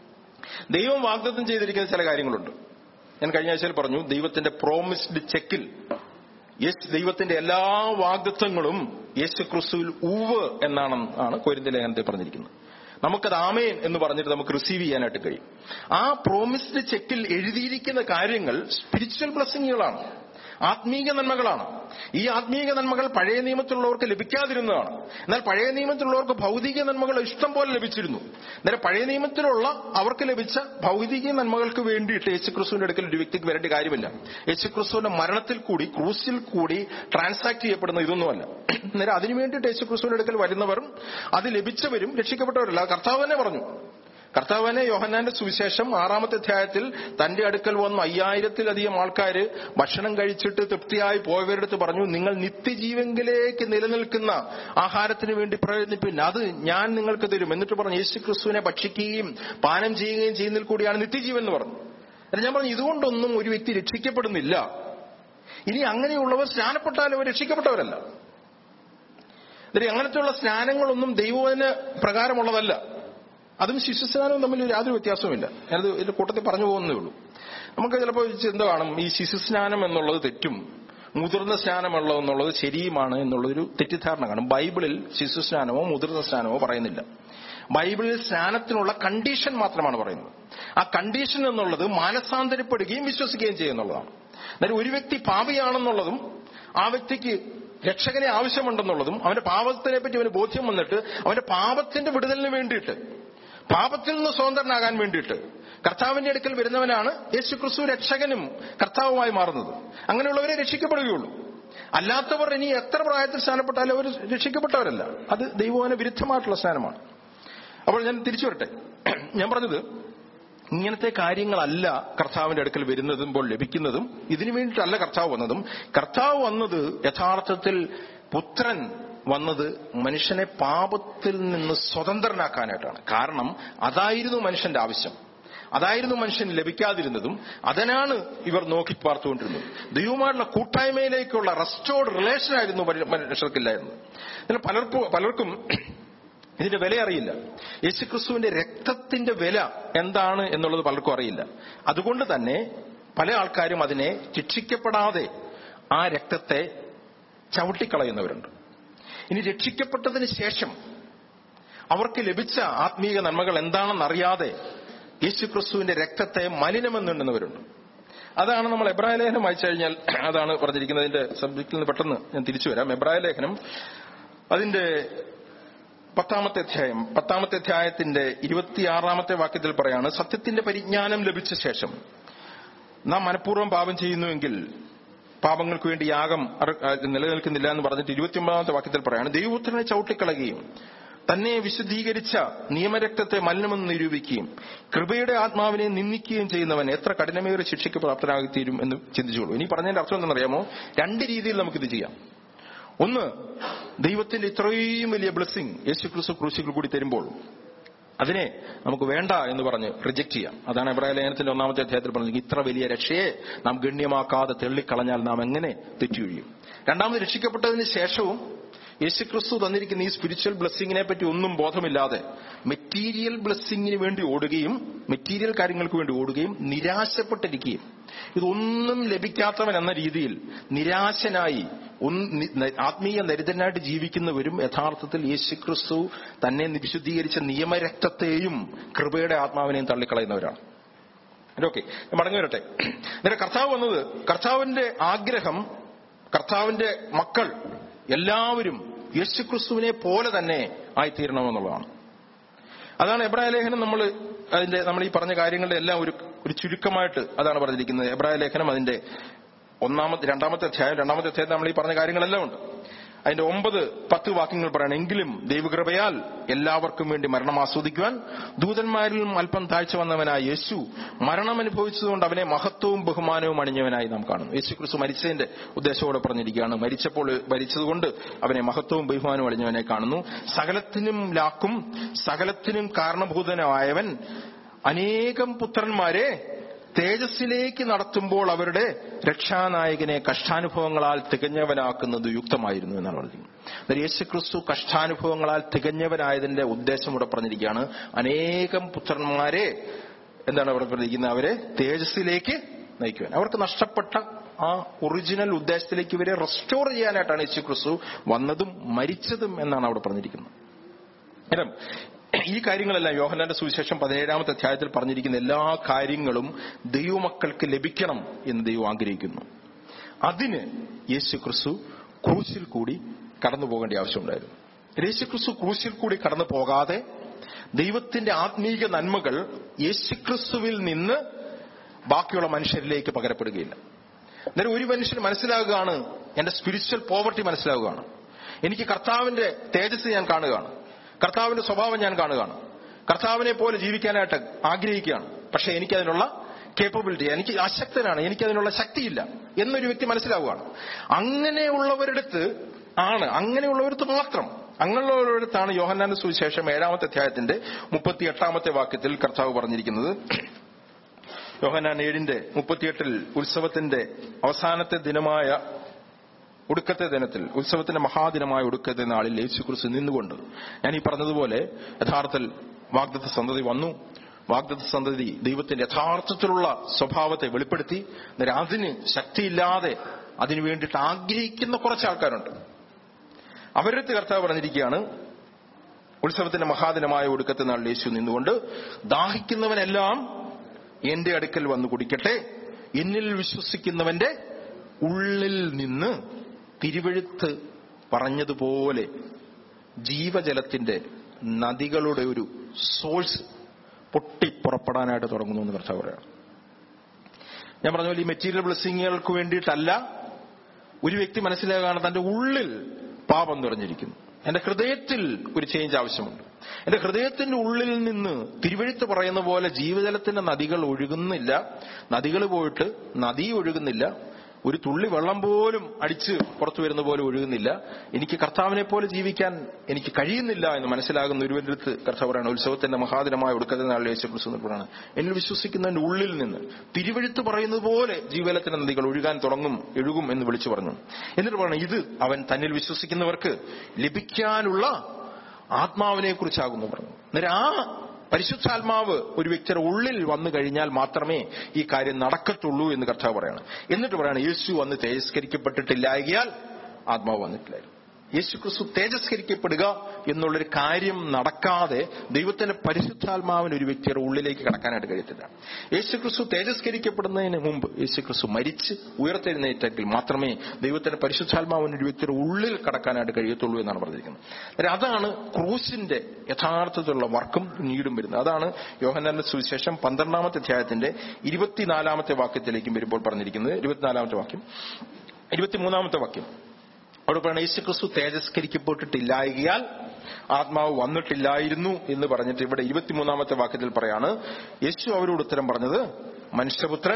[SPEAKER 1] ദൈവം വാഗ്ദത്തം ചെയ്തിരിക്കുന്ന ചില കാര്യങ്ങളുണ്ട്. ഞാൻ കഴിഞ്ഞ ആഴ്ചയിൽ പറഞ്ഞു, ദൈവത്തിന്റെ പ്രോമിസ്ഡ് ചെക്കിൽ ദൈവത്തിന്റെ എല്ലാ വാഗ്ദത്തങ്ങളും യേശുക്രിസ്തുവിൽ ഉവ്വ് എന്നാണ് കൊരിന്ത്യർ ലേഖനത്തിൽ പറഞ്ഞിരിക്കുന്നത്. നമുക്കത് ആമേൻ എന്ന് പറഞ്ഞിട്ട് നമുക്ക് റിസീവ് ചെയ്യാനായിട്ട് കഴിയും. ആ പ്രോമിസ്ഡ് ചെക്കിൽ എഴുതിയിരിക്കുന്ന കാര്യങ്ങൾ സ്പിരിച്വൽ ബ്ലെസ്സിങ്ങുകളാണ്, ആത്മീക നന്മകളാണ്. ഈ ആത്മീക നന്മകൾ പഴയ നിയമത്തിലുള്ളവർക്ക് ലഭിക്കാതിരുന്നതാണ്. എന്നാൽ പഴയ നിയമത്തിലുള്ളവർക്ക് ഭൗതിക നന്മകൾ ഇഷ്ടം പോലെ ലഭിച്ചിരുന്നു. എന്നാൽ പഴയ നിയമത്തിലുള്ള അവർക്ക് ലഭിച്ച ഭൗതിക നന്മകൾക്ക് വേണ്ടിയിട്ട് യേശുക്രിസ്തുവിന്റെ അടുക്കൽ ഒരു വ്യക്തിക്ക് വരേണ്ട കാര്യമില്ല. യേശുക്രിസ്തുവിന്റെ മരണത്തിൽ കൂടി ക്രൂസിൽ കൂടി ട്രാൻസാക്ട് ചെയ്യപ്പെടുന്ന ഇതൊന്നുമല്ല. അന്നേരം അതിനു വേണ്ടിയിട്ട് യേശുക്രിസ്തുവിന്റെ അടുക്കൽ വരുന്നവരും അത് ലഭിച്ചവരും രക്ഷിക്കപ്പെട്ടവരല്ല. കർത്താവ് തന്നെ പറഞ്ഞു. കർത്താവ് തന്നെ യോഹന്നാന്റെ സുവിശേഷം 6-ാമത്തെ അധ്യായത്തിൽ തന്റെ അടുക്കൽ വന്ന് 5000-ലധികം ആൾക്കാര് ഭക്ഷണം കഴിച്ചിട്ട് തൃപ്തിയായി പോയവരുടെ അടുത്ത് പറഞ്ഞു, നിങ്ങൾ നിത്യജീവങ്കിലേക്ക് നിലനിൽക്കുന്ന ആഹാരത്തിന് വേണ്ടി പ്രയത്നിപ്പിൻ, അത് ഞാൻ നിങ്ങൾക്ക് തരും. എന്നിട്ട് പറഞ്ഞു, യേശുക്രിസ്തുവിനെ ഭക്ഷിക്കുകയും പാനം ചെയ്യുകയും ചെയ്യുന്നതിൽ കൂടിയാണ് നിത്യജീവൻ എന്ന് പറഞ്ഞു. ഞാൻ പറഞ്ഞു, ഇതുകൊണ്ടൊന്നും ഒരു വ്യക്തി രക്ഷിക്കപ്പെടുന്നില്ല. ഇനി അങ്ങനെയുള്ളവർ സ്നാനപ്പെട്ടാലും അവർ രക്ഷിക്കപ്പെട്ടവരല്ല. അങ്ങനത്തെയുള്ള സ്നാനങ്ങളൊന്നും ദൈവവചന പ്രകാരമുള്ളതല്ല. അതും ശിശുസ്നാനവും തമ്മിൽ യാതൊരു വ്യത്യാസവുമില്ല. ഞാനത് ഇതിന്റെ കൂട്ടത്തിൽ പറഞ്ഞു പോകുന്നേ ഉള്ളൂ. നമുക്ക് ചിലപ്പോൾ ചിന്ത കാണും, ഈ ശിശുസ്നാനം എന്നുള്ളത് തെറ്റും മുതിർന്ന സ്നാനമുള്ളത് എന്നുള്ളത് ശരിയുമാണ് എന്നുള്ളൊരു തെറ്റിദ്ധാരണ കാണും. ബൈബിളിൽ ശിശുസ്നാനമോ മുതിർന്ന സ്നാനമോ പറയുന്നില്ല. ബൈബിളിൽ സ്നാനത്തിനുള്ള കണ്ടീഷൻ മാത്രമാണ് പറയുന്നത്. ആ കണ്ടീഷൻ എന്നുള്ളത് മാനസാന്തരപ്പെടുകയും വിശ്വസിക്കുകയും ചെയ്യുന്നുള്ളതാണ്. അതായത് ഒരു വ്യക്തി പാപിയാണെന്നുള്ളതും ആ വ്യക്തിക്ക് രക്ഷകനെ ആവശ്യമുണ്ടെന്നുള്ളതും അവന്റെ പാപത്തിനെ പറ്റി അവന് ബോധ്യം വന്നിട്ട് അവന്റെ പാപത്തിന്റെ വിടുതലിന് വേണ്ടിയിട്ട്, പാപത്തിൽ നിന്ന് സ്വതന്ത്രനാകാൻ വേണ്ടിയിട്ട് കർത്താവിന്റെ അടുക്കൽ വരുന്നവനാണ് യേശുക്രിസ്തു രക്ഷകനും കർത്താവുമായി മാറുന്നത്. അങ്ങനെയുള്ളവരെ രക്ഷിക്കപ്പെടുകയുള്ളൂ. അല്ലാത്തവർ ഇനി എത്ര പ്രായത്തിൽ സ്നാനപ്പെട്ടാലും അവർ രക്ഷിക്കപ്പെട്ടവരല്ല. അത് ദൈവവചന വിരുദ്ധമായിട്ടുള്ള സ്നാനമാണ്. അപ്പോൾ ഞാൻ തിരിച്ചു വരട്ടെ. ഞാൻ പറഞ്ഞത്, ഇങ്ങനത്തെ കാര്യങ്ങളല്ല കർത്താവിന്റെ അടുക്കൽ വരുന്നതുമ്പോൾ ലഭിക്കുന്നതും. ഇതിനു വേണ്ടിയിട്ടല്ല കർത്താവ് വന്നതും. കർത്താവ് വന്നത് യഥാർത്ഥത്തിൽ പുത്രൻ വന്നത് മനുഷ്യനെ പാപത്തിൽ നിന്ന് സ്വതന്ത്രനാക്കാനായിട്ടാണ്. കാരണം അതായിരുന്നു മനുഷ്യന്റെ ആവശ്യം, അതായിരുന്നു മനുഷ്യന് ലഭിക്കാതിരുന്നതും. അതിനാണ് ഇവർ നോക്കി പാർത്തുകൊണ്ടിരുന്നത്. ദൈവമായിട്ടുള്ള കൂട്ടായ്മയിലേക്കുള്ള റെസ്റ്റോർഡ് റിലേഷൻ ആയിരുന്നു മനുഷ്യർക്കില്ലായിരുന്നു. പലർക്കും ഇതിന്റെ വില അറിയില്ല. യേശുക്രിസ്തുവിന്റെ രക്തത്തിന്റെ വില എന്താണ് എന്നുള്ളത് പലർക്കും അറിയില്ല. അതുകൊണ്ട് തന്നെ പല ആൾക്കാരും അതിനെ രക്ഷിക്കപ്പെടാതെ ആ രക്തത്തെ ചവിട്ടിക്കളയുന്നവരുണ്ട്. ഇനി രക്ഷിക്കപ്പെട്ടതിന് ശേഷം അവർക്ക് ലഭിച്ച ആത്മീക നന്മകൾ എന്താണെന്നറിയാതെ യേശുക്രിസ്തുവിന്റെ രക്തത്തെ മലിനമെന്നുണ്ടെന്നവരുണ്ട്. അതാണ് നമ്മൾ എബ്രായ ലേഖനം വായിച്ചു കഴിഞ്ഞാൽ അതാണ് പറഞ്ഞിരിക്കുന്നതിന്റെ സബ്ജക്റ്റിൽ നിന്ന് പെട്ടെന്ന് ഞാൻ തിരിച്ചു വരാം. എബ്രായ ലേഖനം അതിന്റെ 10-ാമത്തെ അധ്യായത്തിന്റെ 26-ാമത്തെ വാക്യത്തിൽ പറയാണ്, സത്യത്തിന്റെ പരിജ്ഞാനം ലഭിച്ച ശേഷം നാം മനഃപൂർവ്വം പാപം ചെയ്യുന്നുവെങ്കിൽ പാപങ്ങൾക്ക് വേണ്ടി യാഗം നിലനിൽക്കുന്നില്ല എന്ന് പറഞ്ഞിട്ട് 29-ാമത്തെ വാക്യത്തിൽ പറയാണ്, ദൈവപുത്രനെ ചവിട്ടിക്കളയുകയും തന്നെ വിശുദ്ധീകരിച്ച നിയമരക്തത്തെ മലിനമെന്ന് നിരൂപിക്കുകയും കൃപയുടെ ആത്മാവിനെ നിന്ദിക്കുകയും ചെയ്യുന്നവൻ എത്ര കഠിനമേറിയ ശിക്ഷയ്ക്ക് പ്രാപ്തനായിത്തീരും എന്ന് ചിന്തിച്ചോളൂ. ഇനി പറഞ്ഞതിന്റെ അർത്ഥം എന്താണെന്നറിയാമോ? രണ്ട് രീതിയിൽ നമുക്കിത് ചെയ്യാം. ഒന്ന്, ദൈവത്തിന്റെ ഇത്രയും വലിയ ബ്ലെസ്സിങ് യേശുക്രിസ്തു ക്രൂശിൽ കൂടി തരുമ്പോൾ അതിനെ നമുക്ക് വേണ്ട എന്ന് പറഞ്ഞ് റിജക്ട് ചെയ്യാം. അതാണ് എബ്രായ ലേഖനത്തിന്റെ 1-ാമത്തെ അധ്യായത്തിൽ പറഞ്ഞത്, ഇത്ര വലിയ രക്ഷയെ നാം ഗണ്യമാക്കാതെ തെള്ളിക്കളഞ്ഞാൽ നാം എങ്ങനെ തെറ്റുകയും. രണ്ടാമത്, രക്ഷിക്കപ്പെട്ടതിന് ശേഷവും യേശുക്രിസ്തു തന്നിരിക്കുന്ന ഈ സ്പിരിച്വൽ ബ്ലെസ്സിങ്ങിനെ പറ്റി ഒന്നും ബോധമില്ലാതെ മെറ്റീരിയൽ ബ്ലെസ്സിങ്ങിന് വേണ്ടി ഓടുകയും മെറ്റീരിയൽ കാര്യങ്ങൾക്ക് വേണ്ടി ഓടുകയും നിരാശപ്പെട്ടിരിക്കുകയും ഇതൊന്നും ലഭിക്കാത്തവൻ എന്ന രീതിയിൽ നിരാശനായി ആത്മീയ ദരിദ്രനായിട്ട് ജീവിക്കുന്നവരും യഥാർത്ഥത്തിൽ യേശുക്രിസ്തു തന്നെ വിശുദ്ധീകരിച്ച നിയമരക്തത്തെയും കൃപയുടെ ആത്മാവിനെയും തള്ളിക്കളയുന്നവരാണ്. ഓക്കെ, മടങ്ങി വരട്ടെ. നേരെ കർത്താവ് വന്നത്, കർത്താവിന്റെ ആഗ്രഹം, കർത്താവിന്റെ മക്കൾ എല്ലാവരും യേശുക്രിസ്തുവിനെ പോലെ തന്നെ ആയിത്തീരണമെന്നുള്ളതാണ്. അതാണ് എബ്രായ ലേഖനം നമ്മൾ ഈ പറഞ്ഞ കാര്യങ്ങളുടെ എല്ലാം ഒരു ചുരുക്കമായിട്ട് അതാണ് പറഞ്ഞിരിക്കുന്നത്. എബ്രായ ലേഖനം അതിന്റെ 2-ാമത്തെ അധ്യായം നമ്മൾ ഈ പറഞ്ഞ കാര്യങ്ങളെല്ലാം ഉണ്ട്. അതിന്റെ 9-10 വാക്യങ്ങൾ പറയണം. എങ്കിലും ദൈവകൃപയാൽ എല്ലാവർക്കും വേണ്ടി മരണം ആസ്വദിക്കുവാൻ ദൂതന്മാരിലും അല്പം താഴ്ച വന്നവനായ യേശു മരണം അനുഭവിച്ചതുകൊണ്ട് അവനെ മഹത്വവും ബഹുമാനവും അണിഞ്ഞവനായി നാം കാണുന്നു. യേശു ക്രിസ്തു മരിച്ചതിന്റെ ഉദ്ദേശത്തോടെ പറഞ്ഞിരിക്കുകയാണ്. മരിച്ചതുകൊണ്ട് അവനെ മഹത്വവും ബഹുമാനവും അണിഞ്ഞവനായി കാണുന്നു. സകലത്തിനും ലാക്കും സകലത്തിനും കാരണഭൂതനായവൻ അനേകം പുത്രന്മാരെ തേജസ്സിലേക്ക് നടത്തുമ്പോൾ അവരുടെ രക്ഷാനായകനെ കഷ്ടാനുഭവങ്ങളാൽ തികഞ്ഞവനാക്കുന്നത് യുക്തമായിരുന്നു എന്നാണ് പറഞ്ഞിരിക്കുന്നത്. യേശുക്രിസ്തു കഷ്ടാനുഭവങ്ങളാൽ തികഞ്ഞവനായതിന്റെ ഉദ്ദേശം ഇവിടെ പറഞ്ഞിരിക്കുകയാണ്. അനേകം പുത്രന്മാരെ എന്താണ് അവിടെ പറഞ്ഞിരിക്കുന്നത്? അവരെ തേജസ്സിലേക്ക് നയിക്കുവാൻ, അവർക്ക് നഷ്ടപ്പെട്ട ആ ഒറിജിനൽ ഉദ്ദേശത്തിലേക്ക് ഇവരെ റെസ്റ്റോർ ചെയ്യാനായിട്ടാണ് യേശുക്രിസ്തു വന്നതും മരിച്ചതും എന്നാണ് അവിടെ പറഞ്ഞിരിക്കുന്നത്. ഈ കാര്യങ്ങളെല്ലാം യോഹന്നാന്റെ സുവിശേഷം 17-ാമത്തെ അധ്യായത്തിൽ പറഞ്ഞിരിക്കുന്ന എല്ലാ കാര്യങ്ങളും ദൈവമക്കൾക്ക് ലഭിക്കണം എന്ന് ദൈവം ആഗ്രഹിക്കുന്നു. അതിന് യേശുക്രിസ്തു ക്രൂശിൽ കൂടി കടന്നു പോകേണ്ട ആവശ്യമുണ്ടായിരുന്നു. യേശുക്രിസ്തു ക്രൂശിൽ കൂടി കടന്നു പോകാതെ ദൈവത്തിന്റെ ആത്മീക നന്മകൾ യേശുക്രിസ്തുവിൽ നിന്ന് ബാക്കിയുള്ള മനുഷ്യരിലേക്ക് പകരപ്പെടുകയില്ല. അന്നേരം ഒരു മനുഷ്യന് മനസ്സിലാകുകയാണ്, എന്റെ സ്പിരിച്വൽ പോവർട്ടി മനസ്സിലാകുകയാണ്, എനിക്ക് കർത്താവിന്റെ തേജസ് ഞാൻ കാണുകയാണ്, കർത്താവിന്റെ സ്വഭാവം ഞാൻ കാണുകയാണ്, കർത്താവിനെ പോലെ ജീവിക്കാനായിട്ട് ആഗ്രഹിക്കുകയാണ്, പക്ഷെ എനിക്കതിനുള്ള കേപ്പബിലിറ്റി, എനിക്ക് അശക്തനാണ്, എനിക്കതിനുള്ള ശക്തിയില്ല എന്നൊരു വ്യക്തി മനസ്സിലാവുകയാണ്. അങ്ങനെയുള്ളവരടുത്ത് മാത്രം, അങ്ങനെയുള്ളവരടുത്താണ് യോഹന്നാന്റെ സുവിശേഷം 7-ാമത്തെ അധ്യായത്തിന്റെ 38-ാമത്തെ വാക്യത്തിൽ കർത്താവ് പറഞ്ഞിരിക്കുന്നത്. യോഹന്നാൻ 7:38 ഉത്സവത്തിന്റെ അവസാനത്തെ ദിനമായ ഒടുക്കത്തെ ദിനത്തിൽ, ഉത്സവത്തിന്റെ മഹാദിനമായ ഒടുക്കത്തെ നാളിൽ യേശുക്രിസ്തു നിന്നുകൊണ്ട്, ഞാൻ ഈ പറഞ്ഞതുപോലെ യഥാർത്ഥത്തിൽ വാഗ്ദത്ത സന്തതി വന്നു. വാഗ്ദത്ത സന്തതി ദൈവത്തിന്റെ യഥാർത്ഥത്തിലുള്ള സ്വഭാവത്തെ വെളിപ്പെടുത്തി. അതിന് ശക്തിയില്ലാതെ അതിനു വേണ്ടിയിട്ട് ആഗ്രഹിക്കുന്ന കുറച്ച് ആൾക്കാരുണ്ട്. അവരുടെ കർത്താവ് പറഞ്ഞിരിക്കുകയാണ്, ഉത്സവത്തിന്റെ മഹാദിനമായ ഒടുക്കത്തെ നാളിൽ യേശു നിന്നുകൊണ്ട്, ദാഹിക്കുന്നവനെല്ലാം എന്റെ അടുക്കൽ വന്നു കുടിക്കട്ടെ, എന്നിൽ വിശ്വസിക്കുന്നവന്റെ ഉള്ളിൽ നിന്ന് തിരുവെഴുത്ത് പറഞ്ഞതുപോലെ ജീവജലത്തിന്റെ നദികളുടെ ഒരു സോഴ്സ് പൊട്ടിപ്പുറപ്പെടാനായിട്ട് തുടങ്ങുന്നു എന്ന് കർത്താവ് പറയാണ്. ഞാൻ പറഞ്ഞ പോലെ ഈ മെറ്റീരിയൽ ബ്ലെസ്സിങ്ങുകൾക്ക് വേണ്ടിയിട്ടല്ല ഒരു വ്യക്തി മനസ്സിലാക്കുകയാണ് തന്റെ ഉള്ളിൽ പാപം നിറഞ്ഞിരിക്കുന്നു, എന്റെ ഹൃദയത്തിൽ ഒരു ചേഞ്ച് ആവശ്യമുണ്ട്, എന്റെ ഹൃദയത്തിന്റെ ഉള്ളിൽ നിന്ന് തിരുവെഴുത്ത് പറയുന്ന പോലെ ജീവജലത്തിന്റെ നദികൾ ഒഴുകുന്നില്ല, നദികൾ പോയിട്ട് നദി ഒഴുകുന്നില്ല, ഒരു തുള്ളി വെള്ളം പോലും അടിച്ച് പുറത്തു വരുന്ന പോലെ ഒഴുകുന്നില്ല, എനിക്ക് കർത്താവിനെ പോലെ ജീവിക്കാൻ എനിക്ക് കഴിയുന്നില്ല എന്ന് മനസ്സിലാകുന്ന ഒരുവന്റെ അടുത്ത് കർത്താവ് പറയാണ്, ഉത്സവത്തിന്റെ മഹാദിനമായ ഒടുക്കത്തെ നാളിൽ യേശുക്രിസ്തു പറയാണ്, എന്നിൽ വിശ്വസിക്കുന്നതിന്റെ ഉള്ളിൽ നിന്ന് തിരുവെഴുത്ത് പറയുന്നത് പോലെ ജീവജലത്തിന്റെ നദികൾ ഒഴുകും എന്ന് വിളിച്ചു പറഞ്ഞു. എന്നിട്ട് പറയണം, ഇത് അവൻ തന്നിൽ വിശ്വസിക്കുന്നവർക്ക് ലഭിക്കാനുള്ള ആത്മാവിനെ കുറിച്ചാകുന്നു പറഞ്ഞു. അന്നേരം ആ പരിശുദ്ധാത്മാവ് ഒരു വ്യക്തിയുടെ ഉള്ളിൽ വന്നു കഴിഞ്ഞാൽ മാത്രമേ ഈ കാര്യം നടക്കത്തുള്ളൂ എന്ന് കർത്താവ് പറയണം. എന്നിട്ട് പറയണം, യേശു വന്ന് തേജസ്കരിക്കപ്പെട്ടിട്ടില്ലായകയാൽ ആത്മാവ് വന്നിട്ടില്ലായിരുന്നു. യേശുക്രിസ്തു തേജസ്കരിക്കപ്പെടുക എന്നുള്ളൊരു കാര്യം നടക്കാതെ ദൈവത്തിന്റെ പരിശുദ്ധാത്മാവിന് ഒരു വ്യക്തിയുടെ ഉള്ളിലേക്ക് കടക്കാനായിട്ട് കഴിയത്തില്ല. യേശുക്രിസ്തു തേജസ്കരിക്കപ്പെടുന്നതിന് മുമ്പ് യേശുക്രിസ്തു മരിച്ച് ഉയർത്തെഴുന്നേറ്റെങ്കിൽ മാത്രമേ ദൈവത്തിന്റെ പരിശുദ്ധാത്മാവിന് ഒരു വ്യക്തിയുടെ ഉള്ളിൽ കടക്കാനായിട്ട് കഴിയത്തുള്ളൂ എന്നാണ് പറഞ്ഞിരിക്കുന്നത്. അതാണ് ക്രൂശിന്റെ യഥാർത്ഥത്തിലുള്ള വർക്കും നീടും വരുന്നത്. അതാണ് യോഹന്നാന്റെ സുവിശേഷം 12-ാമത്തെ അധ്യായത്തിന്റെ 24-ാമത്തെ വാക്യത്തിലേക്കും വരുമ്പോൾ പറഞ്ഞിരിക്കുന്നത്. 24-ാമത്തെ വാക്യം, 23-ാമത്തെ വാക്യം അവിടെ പറയുന്നത് യേശുക്രിസ്തു തേജസ്കരിക്കപ്പെട്ടിട്ടില്ലായകയാൽ ആത്മാവ് വന്നിട്ടില്ലായിരുന്നു എന്ന് പറഞ്ഞിട്ട് ഇവിടെ 23-ാമത്തെ വാക്യത്തിൽ പറയാണ്, യേശു അവരോട് ഉത്തരം പറഞ്ഞത്, മനുഷ്യപുത്രൻ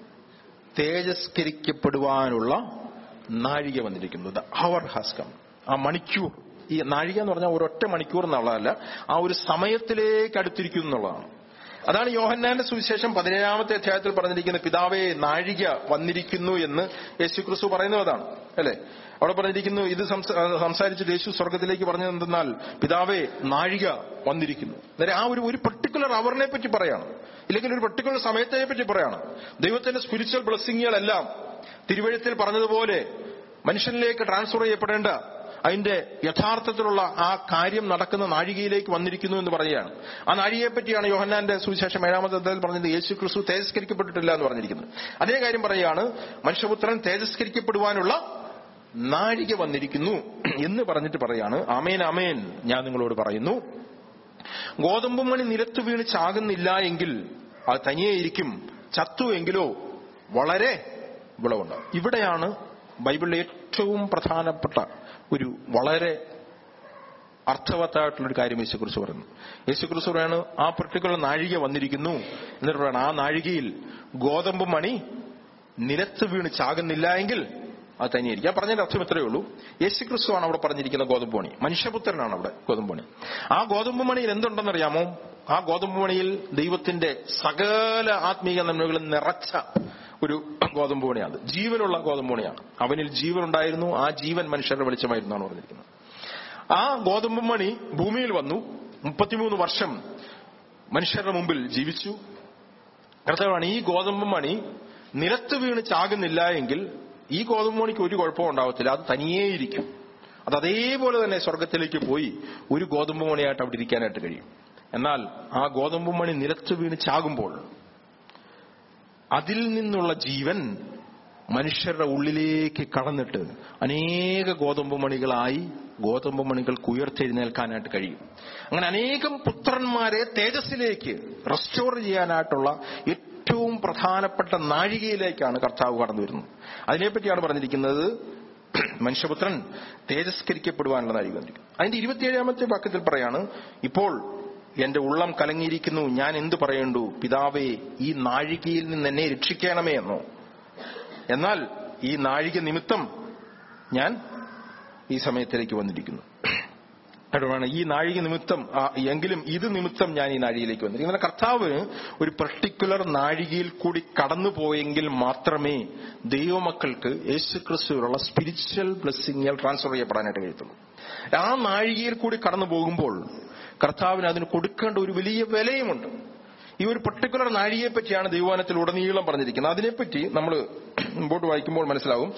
[SPEAKER 1] തേജസ്കരിക്കപ്പെടുവാനുള്ള നാഴിക വന്നിരിക്കുന്നു. The hour has come. ആ മണിക്കൂർ, ഈ നാഴിക എന്ന് പറഞ്ഞാൽ ഒരൊറ്റ മണിക്കൂർ എന്നുള്ളതല്ല, ആ ഒരു സമയത്തിലേക്ക് അടുത്തിരിക്കുന്നു എന്നുള്ളതാണ്. അതാണ് യോഹന്നാന്റെ സുവിശേഷം 17-ാമത്തെ അധ്യായത്തിൽ പറഞ്ഞിരിക്കുന്നത്, പിതാവേ നാഴിക വന്നിരിക്കുന്നു എന്ന് യേശുക്രിസ്തു പറയുന്നത് അതാണ് അല്ലെ. അവിടെ പറഞ്ഞിരിക്കുന്നു, ഇത് സംസാരിച്ചിട്ട് യേശു സ്വർഗത്തിലേക്ക് പറഞ്ഞത് എന്തെന്നാൽ, പിതാവേ നാഴിക വന്നിരിക്കുന്നു. അന്നേരം ആ ഒരു പെർട്ടിക്കുലർ അവറിനെ പറ്റി പറയാണ്, ഇല്ലെങ്കിൽ ഒരു പെർട്ടിക്കുലർ സമയത്തെ പറ്റി പറയാണ്. ദൈവത്തിന്റെ സ്പിരിച്വൽ ബ്ലെസ്സിങ്ങുകളെല്ലാം തിരുവഴുത്തിൽ പറഞ്ഞതുപോലെ മനുഷ്യനിലേക്ക് ട്രാൻസ്ഫർ ചെയ്യപ്പെടേണ്ട അതിന്റെ യഥാർത്ഥത്തിലുള്ള ആ കാര്യം നടക്കുന്ന നാഴികയിലേക്ക് വന്നിരിക്കുന്നു എന്ന് പറയുകയാണ്. ആ നാഴികയെ പറ്റിയാണ് യോഹന്നാന്റെ സുവിശേഷം 7-ാമത്തെ അധ്യായത്തിൽ പറഞ്ഞത്, യേശു ക്രിസ്തു തേജസ്കരിക്കപ്പെട്ടിട്ടില്ല എന്ന് പറഞ്ഞിരിക്കുന്നത്. അതേ കാര്യം പറയുകയാണ്, മനുഷ്യപുത്രൻ തേജസ്കരിക്കപ്പെടുവാനുള്ള നാഴിക വന്നിരിക്കുന്നു എന്ന് പറഞ്ഞിട്ട് പറയാണ്, ആമേൻ ആമേൻ ഞാൻ നിങ്ങളോട് പറയുന്നു, ഗോതമ്പ് മണി നിലത്തു വീണ് ചാകുന്നില്ല എങ്കിൽ അത് തനിയെയിരിക്കും, ചത്തുവെങ്കിലോ വളരെ വിളവുണ്ടാവും. ഇവിടെയാണ് ബൈബിളിലെ ഏറ്റവും പ്രധാനപ്പെട്ട ഒരു വളരെ അർത്ഥവത്തായിട്ടുള്ളൊരു കാര്യം യേശുക്രിസ്തു പറയുന്നു. യേശുക്രിസ്തു പറയാണ്, ആ പെർട്ടിക്കുലർ നാഴിക വന്നിരിക്കുന്നു എന്നിട്ട് പറയണം, ആ നാഴികയിൽ ഗോതമ്പ് മണി നിലത്ത് വീണ് ചാകുന്നില്ല എങ്കിൽ അത് തനിയായിരിക്കും. ഞാൻ പറഞ്ഞതിന്റെ അർത്ഥം ഇത്രയേ ഉള്ളൂ, യേശുക്രിസ്തു ആണ് അവിടെ പറഞ്ഞിരിക്കുന്ന ഗോതമ്പ് മണി, മനുഷ്യപുത്രനാണ് അവിടെ ഗോതമ്പ് മണി. ആ ഗോതമ്പ് മണിയിൽ എന്തുണ്ടെന്നറിയാമോ? ആ ഗോതമ്പ് മണിയിൽ ദൈവത്തിന്റെ സകല ആത്മീയ നന്മകളും നിറച്ച ഒരു ഗോതമ്പ് മണിയാണ്, ജീവനുള്ള ഗോതമ്പ് മണിയാണ്. അവനിൽ ജീവൻ ഉണ്ടായിരുന്നു, ആ ജീവൻ മനുഷ്യരുടെ വെളിച്ചമായിരുന്നു എന്നാണ് പറഞ്ഞിരിക്കുന്നത്. ആ ഗോതമ്പ് മണി ഭൂമിയിൽ വന്നു, 33 വർഷം മനുഷ്യരുടെ മുമ്പിൽ ജീവിച്ചു. കർത്താവാണ്, ഈ ഗോതമ്പ് മണി നിലത്ത് വീണ് ചാകുന്നില്ല എങ്കിൽ ഈ ഗോതമ്പ് മണിക്ക് ഒരു കുഴപ്പവും ഉണ്ടാവത്തില്ല, അത് തനിയേയിരിക്കും. അത് അതേപോലെ തന്നെ സ്വർഗത്തിലേക്ക് പോയി ഒരു ഗോതമ്പ് മണിയായിട്ട് അവിടെ ഇരിക്കാനായിട്ട് കഴിയും. എന്നാൽ ആ ഗോതമ്പ് മണി നിലത്ത് വീണ് ചാകുമ്പോൾ അതിൽ നിന്നുള്ള ജീവൻ മനുഷ്യരുടെ ഉള്ളിലേക്ക് കടന്നിട്ട് അനേക ഗോതമ്പ് മണികളായി ഗോതമ്പ് മണികൾക്ക് ഉയർത്തെഴുന്നേൽക്കാനായിട്ട് കഴിയും. അങ്ങനെ അനേകം പുത്രന്മാരെ തേജസ്സിലേക്ക് റെസ്റ്റോർ ചെയ്യാനായിട്ടുള്ള ഏറ്റവും പ്രധാനപ്പെട്ട നാഴികയിലേക്കാണ് കർത്താവ് കടന്നു വരുന്നത്. അതിനെപ്പറ്റിയാണ് പറഞ്ഞിരിക്കുന്നത്, മനുഷ്യപുത്രൻ തേജസ്കരിക്കപ്പെടുവാനുള്ള നാഴിക വന്നിരിക്കും. അതിന്റെ 27-ാമത്തെ വാക്യത്തിൽ പറയാണ്, ഇപ്പോൾ എന്റെ ഉള്ളം കലങ്ങിയിരിക്കുന്നു, ഞാൻ എന്തു പറയണ്ടു, പിതാവേ ഈ നാഴികയിൽ നിന്ന് എന്നെ രക്ഷിക്കണമേ എന്നോ. എന്നാൽ ഈ നാഴിക നിമിത്തം ഞാൻ ഈ സമയത്തിലേക്ക് വന്നിരിക്കുന്നു. അതുകൊണ്ടാണ് ഈ നാഴിക നിമിത്തം, എങ്കിലും ഇത് നിമിത്തം ഞാൻ ഈ നാഴികയിലേക്ക് വന്നിരിക്കുന്നു. അങ്ങനെ കർത്താവ് ഒരു പർട്ടിക്കുലർ നാഴികയിൽ കൂടി കടന്നുപോയെങ്കിൽ മാത്രമേ ദൈവമക്കൾക്ക് യേശുക്രിസ്തുവിലുള്ള സ്പിരിച്വൽ ബ്ലെസ്സിങ്ങുകൾ ട്രാൻസ്ഫർ ചെയ്യപ്പെടാനായിട്ട് കഴിയത്തുള്ളൂ. ആ നാഴികയിൽ കൂടി കടന്നു പോകുമ്പോൾ കർത്താവിന് അതിന് കൊടുക്കേണ്ട ഒരു വലിയ വിലയുമുണ്ട്. ഈ ഒരു പർട്ടിക്കുലർ നാഴികയെ പറ്റിയാണ് ദൈവവചനത്തിൽ ഉടനീളം പറഞ്ഞിരിക്കുന്നത്. അതിനെപ്പറ്റി നമ്മൾ മുമ്പോട്ട് വായിക്കുമ്പോൾ മനസ്സിലാവും.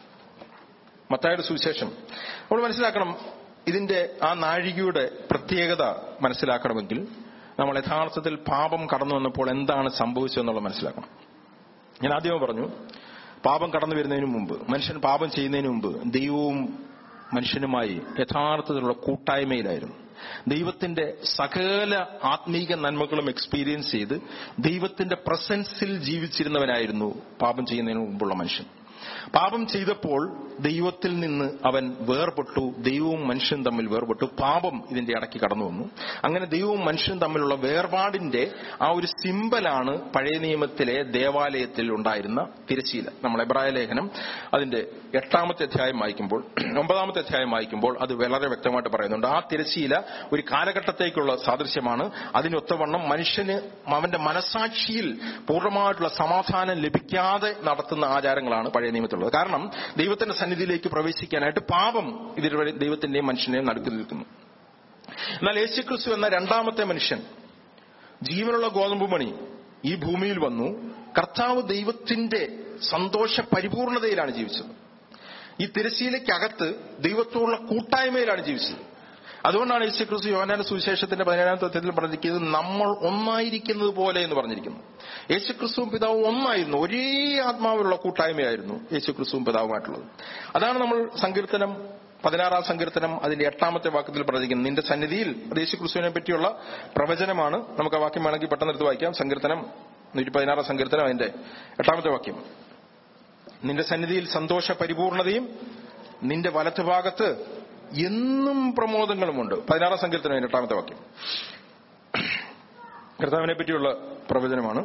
[SPEAKER 1] മത്തായിയുടെ സുവിശേഷം നമ്മൾ മനസ്സിലാക്കണം, ഇതിന്റെ ആ നാഴികയുടെ പ്രത്യേകത മനസ്സിലാക്കണമെങ്കിൽ നമ്മൾ യഥാർത്ഥത്തിൽ പാപം കടന്നു വന്നപ്പോൾ എന്താണ് സംഭവിച്ചതെന്നുള്ളത് മനസ്സിലാക്കണം. ഞാൻ ആദ്യമേ പറഞ്ഞു, പാപം കടന്നു വരുന്നതിന് മുമ്പ്, മനുഷ്യൻ പാപം ചെയ്യുന്നതിന് മുമ്പ് ദൈവവും മനുഷ്യനുമായി യഥാർത്ഥത്തിലുള്ള കൂട്ടായ്മയിലായിരുന്നു. ദൈവത്തിന്റെ സകല ആത്മീക നന്മകളും എക്സ്പീരിയൻസ് ചെയ്ത് ദൈവത്തിന്റെ പ്രസൻസിൽ ജീവിച്ചിരുന്നവനായിരുന്നു പാപം ചെയ്യുന്നതിന് മുമ്പുള്ള മനുഷ്യൻ. പാപം ചെയ്തപ്പോൾ ദൈവത്തിൽ നിന്ന് അവൻ വേർപെട്ടു, ദൈവവും മനുഷ്യനും തമ്മിൽ വേർപെട്ടു. പാപം ഇതിന്റെ ഇടയ്ക്ക് കടന്നു വന്നു. അങ്ങനെ ദൈവവും മനുഷ്യനും തമ്മിലുള്ള വേർപാടിന്റെ ആ ഒരു സിമ്പലാണ് പഴയ നിയമത്തിലെ ദേവാലയത്തിൽ ഉണ്ടായിരുന്ന തിരശ്ശീല. നമ്മൾ എബ്രായ ലേഖനം അതിന്റെ 8-ാമത്തെ അധ്യായം വായിക്കുമ്പോൾ, 9-ാമത്തെ അധ്യായം വായിക്കുമ്പോൾ അത് വളരെ വ്യക്തമായിട്ട് പറയുന്നുണ്ട്. ആ തിരശ്ശീല ഒരു കാലഘട്ടത്തേക്കുള്ള സാദൃശ്യമാണ്. അതിനൊത്തവണ്ണം മനുഷ്യന് അവന്റെ മനസാക്ഷിയിൽ പൂർണ്ണമായിട്ടുള്ള സമാധാനം ലഭിക്കാതെ നടത്തുന്ന ആചാരങ്ങളാണ് പഴയ നിയമത്തിലുള്ളത്. കാരണം ദൈവത്തിന്റെ സന്നിധിയിലേക്ക് പ്രവേശിക്കാനായിട്ട് പാപം ഇതിൽ ദൈവത്തിന്റെയും മനുഷ്യനെയും നടുക്ക് നിൽക്കുന്നു. എന്നാൽ യേശുക്രിസ്തു എന്ന രണ്ടാമത്തെ മനുഷ്യൻ, ജീവനുള്ള ഗോതമ്പ് മണി, ഈ ഭൂമിയിൽ വന്നു. കർത്താവ് ദൈവത്തിന്റെ സന്തോഷ പരിപൂർണതയിലാണ് ജീവിച്ചത്. ഈ തിരശ്ശീലയ്ക്കകത്ത് ദൈവത്തോടുള്ള കൂട്ടായ്മയിലാണ് ജീവിച്ചത്. അതുകൊണ്ടാണ് യേശുക്രിസ്തു യോഹന്നാന്റെ സുവിശേഷത്തിന്റെ 17-ാമത്തെ അധ്യായത്തിൽ പറഞ്ഞിരിക്കുന്നത്, നമ്മൾ ഒന്നായിരിക്കുന്നത് പോലെ എന്ന് പറഞ്ഞിരിക്കുന്നു. യേശുക്രിസ്തുവും പിതാവും ഒന്നായിരുന്നു, ഒരേ ആത്മാവിലുള്ള കൂട്ടായ്മയായിരുന്നു യേശുക്രിസ്തുവും പിതാവുമായിട്ടുള്ളത്. അതാണ് നമ്മൾ സങ്കീർത്തനം 16-ാം സങ്കീർത്തനം അതിന്റെ 8-ാമത്തെ വാക്യത്തിൽ പറഞ്ഞിരിക്കുന്നത്. നിന്റെ സന്നിധിയിൽ, അത് യേശുക്രിസ്തുവിനെ പറ്റിയുള്ള പ്രവചനമാണ്. നമുക്ക് ആ വാക്യം വേണമെങ്കിൽ പെട്ടെന്ന് എടുത്ത് വായിക്കാം. സങ്കീർത്തനം 116-ാം സങ്കീർത്തനം അതിന്റെ 8-ാമത്തെ വാക്യം. നിന്റെ സന്നിധിയിൽ സന്തോഷ പരിപൂർണതയും നിന്റെ വലത്തുഭാഗത്ത് എന്നും പ്രമോദങ്ങളുമുണ്ട്. 16 സങ്കീർത്തനം 8 വാക്യം. കർത്താവിനെ പറ്റിയുള്ള പ്രവചനമാണ്.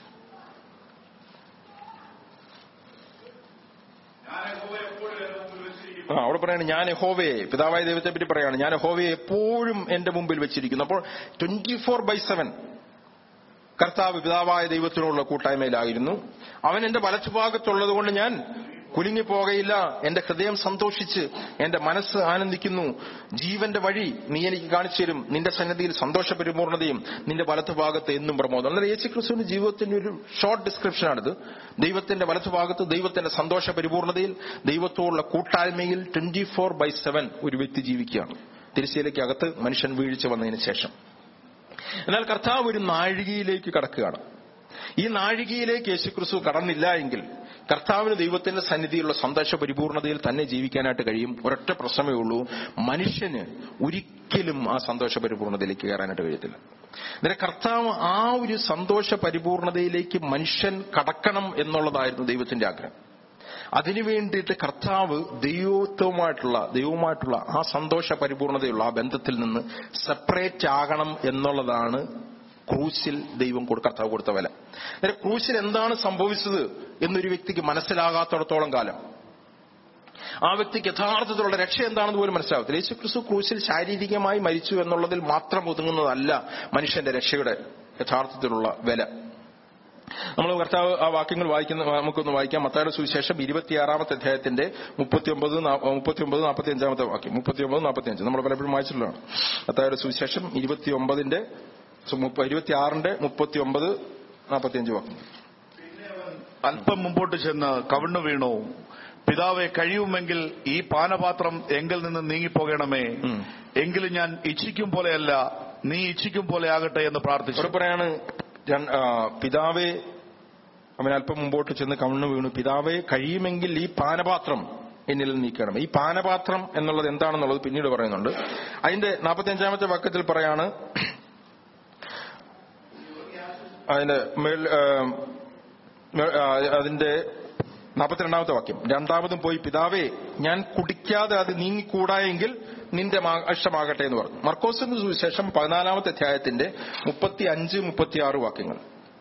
[SPEAKER 1] അവിടെ പറയാണ്, ഞാൻ യഹോവയെ, പിതാവായ ദൈവത്തെ പറ്റി പറയാണ്, ഞാൻ യഹോവയെ എപ്പോഴും എന്റെ മുമ്പിൽ വെച്ചിരിക്കുന്നു. അപ്പോൾ 24/7 കർത്താവ് പിതാവായ ദൈവത്തിനോടുള്ള കൂട്ടായ്മയിലായിരുന്നു. അവൻ എന്റെ വലത്തുഭാഗത്തുള്ളത് കൊണ്ട് ഞാൻ കുലുങ്ങിപ്പോകയില്ല. എന്റെ ഹൃദയം സന്തോഷിച്ച് എന്റെ മനസ്സ് ആനന്ദിക്കുന്നു. ജീവന്റെ വഴി നീ എനിക്ക് കാണിച്ചു തരും. നിന്റെ സന്നിധിയിൽ സന്തോഷ പരിപൂർണതയും നിന്റെ വലത്തുഭാഗത്ത് എന്നും പ്രമോദം. എന്നാൽ യേശുക്രിസ്തുവിന്റെ ജീവിതത്തിന്റെ ഒരു ഷോർട്ട് ഡിസ്ക്രിപ്ഷനാണിത്. ദൈവത്തിന്റെ വലത്തുഭാഗത്ത്, ദൈവത്തിന്റെ സന്തോഷ പരിപൂർണതയിൽ, ദൈവത്തോടുള്ള കൂട്ടായ്മയിൽ 24/7 ഒരു വ്യക്തി ജീവിക്കുകയാണ്. തിരുശീലയ്ക്ക് അകത്ത് മനുഷ്യൻ വീഴ്ച വന്നതിന് ശേഷം. എന്നാൽ കർത്താവ് ഒരു നാഴികയിലേക്ക് കടക്കുകയാണ്. ഈ നാഴികയിലേക്ക് യേശുക്രിസ്തു കടന്നില്ല എങ്കിൽ കർത്താവിന് ദൈവത്തിന്റെ സന്നിധിയിലുള്ള സന്തോഷ പരിപൂർണതയിൽ തന്നെ ജീവിക്കാനായിട്ട് കഴിയും. ഒരൊറ്റ പ്രശ്നമേ ഉള്ളൂ, മനുഷ്യന് ഒരിക്കലും ആ സന്തോഷ പരിപൂർണതയിലേക്ക് കയറാനായിട്ട് കഴിയത്തില്ല. അന്നേരം കർത്താവ് ആ ഒരു സന്തോഷ പരിപൂർണതയിലേക്ക് മനുഷ്യൻ കടക്കണം എന്നുള്ളതായിരുന്നു ദൈവത്തിന്റെ ആഗ്രഹം. അതിനു വേണ്ടിയിട്ട് കർത്താവ് ദൈവവുമായിട്ടുള്ള ആ സന്തോഷ പരിപൂർണതയുള്ള ആ ബന്ധത്തിൽ നിന്ന് സെപ്പറേറ്റ് ആകണം എന്നുള്ളതാണ് ക്രൂശിൽ കർത്താവ് കൊടുത്ത വില. അന്നേരം ക്രൂശിൽ എന്താണ് സംഭവിച്ചത് എന്നൊരു വ്യക്തിക്ക് മനസ്സിലാകാത്തിടത്തോളം കാലം ആ വ്യക്തിക്ക് യഥാർത്ഥത്തിലുള്ള രക്ഷ എന്താണെന്ന് പോലും മനസ്സിലാകത്തില്ല. യേശുക്രിസ്തു ക്രൂശിൽ ശാരീരികമായി മരിച്ചു എന്നുള്ളതിൽ മാത്രം ഒതുങ്ങുന്നതല്ല മനുഷ്യന്റെ രക്ഷയുടെ യഥാർത്ഥത്തിലുള്ള വില. നമ്മൾ കർത്താവ് ആ വാക്യങ്ങൾ നമുക്കൊന്ന് വായിക്കാം. മത്തായിയുടെ സുവിശേഷം 26-ാമത്തെ അധ്യായത്തിന്റെ 39-45 വാക്യം. 39-45 നമ്മൾ പലപ്പോഴും വായിച്ചിട്ടുള്ളതാണ്. മത്തായിയുടെ സുവിശേഷം 26-ന്റെ 39-45 വാക്യം.
[SPEAKER 2] അല്പം മുമ്പോട്ട് ചെന്ന് കവിണ്ണു വീണു, പിതാവെ കഴിയുമെങ്കിൽ ഈ പാനപാത്രം എങ്കിൽ നിന്ന് നീങ്ങിപ്പോകണമേ, എങ്കിലും ഞാൻ ഇച്ഛിക്കും പോലെയല്ല നീ ഇച്ഛിക്കും പോലെ ആകട്ടെ എന്ന് പ്രാർത്ഥിച്ചു. പറയാണ്,
[SPEAKER 1] പിതാവേ, അവൻ അല്പം മുമ്പോട്ട് ചെന്ന് കവിണ്ണു വീണു, പിതാവേ കഴിയുമെങ്കിൽ ഈ പാനപാത്രം എന്നിൽ നീക്കണം. ഈ പാനപാത്രം എന്നുള്ളത് എന്താണെന്നുള്ളത് പിന്നീട് പറയുന്നുണ്ട്. അതിന്റെ 45-ാമത്തെ വാക്യത്തിൽ പറയാണ്, അതിന്റെ 42-ാമത്തെ വാക്യം, രണ്ടാമതും പോയി പിതാവേ ഞാൻ കുടിക്കാതെ അത് നീങ്ങിക്കൂടായെങ്കിൽ നിന്റെ ഇഷ്ടമാകട്ടെ എന്ന് പറഞ്ഞു. മർക്കോസിന്റെ സുവിശേഷം 14-ാമത്തെ അധ്യായത്തിന്റെ 35-36 വാക്യങ്ങൾ.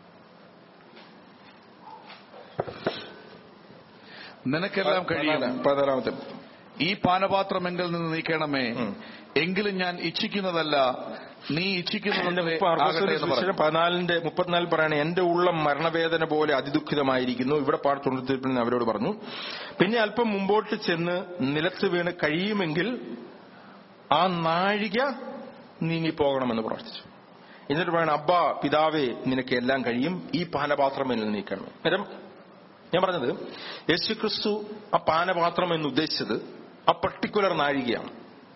[SPEAKER 2] നിനക്കെല്ലാം കഴിയും,
[SPEAKER 1] 14-ാമത്തെ,
[SPEAKER 2] ഈ പാനപാത്രം എങ്കിൽ നിന്ന് നീക്കണമേ, എങ്കിലും ഞാൻ ഇച്ഛിക്കുന്നതല്ല നീ ഇച്ഛിക്കുന്നത്.
[SPEAKER 1] 14-ന്റെ 34 പറയണേ, എന്റെ ഉള്ളം മരണവേദന പോലെ അതിദുഃഖിതമായിരിക്കുന്നു. ഇവിടെ പാടത്തുണ്ടിരിപ്പിന് അവരോട് പറഞ്ഞു. പിന്നെ അല്പം മുമ്പോട്ട് ചെന്ന് നിലത്ത് വീണ് കഴിയുമെങ്കിൽ ആ നാഴിക നീങ്ങിപ്പോകണമെന്ന് പ്രാർത്ഥിച്ചു. എന്നിട്ട് പറയണം, അബ്ബാ പിതാവേ നിനക്ക് എല്ലാം കഴിയും, ഈ പാനപാത്രം എന്നിൽ നീക്കണം. നേരം ഞാൻ പറഞ്ഞത്, യേശുക്രിസ്തു ആ പാനപാത്രം എന്ന് ഉദ്ദേശിച്ചത് ആ പർട്ടിക്കുലർ നാഴികയാണ്.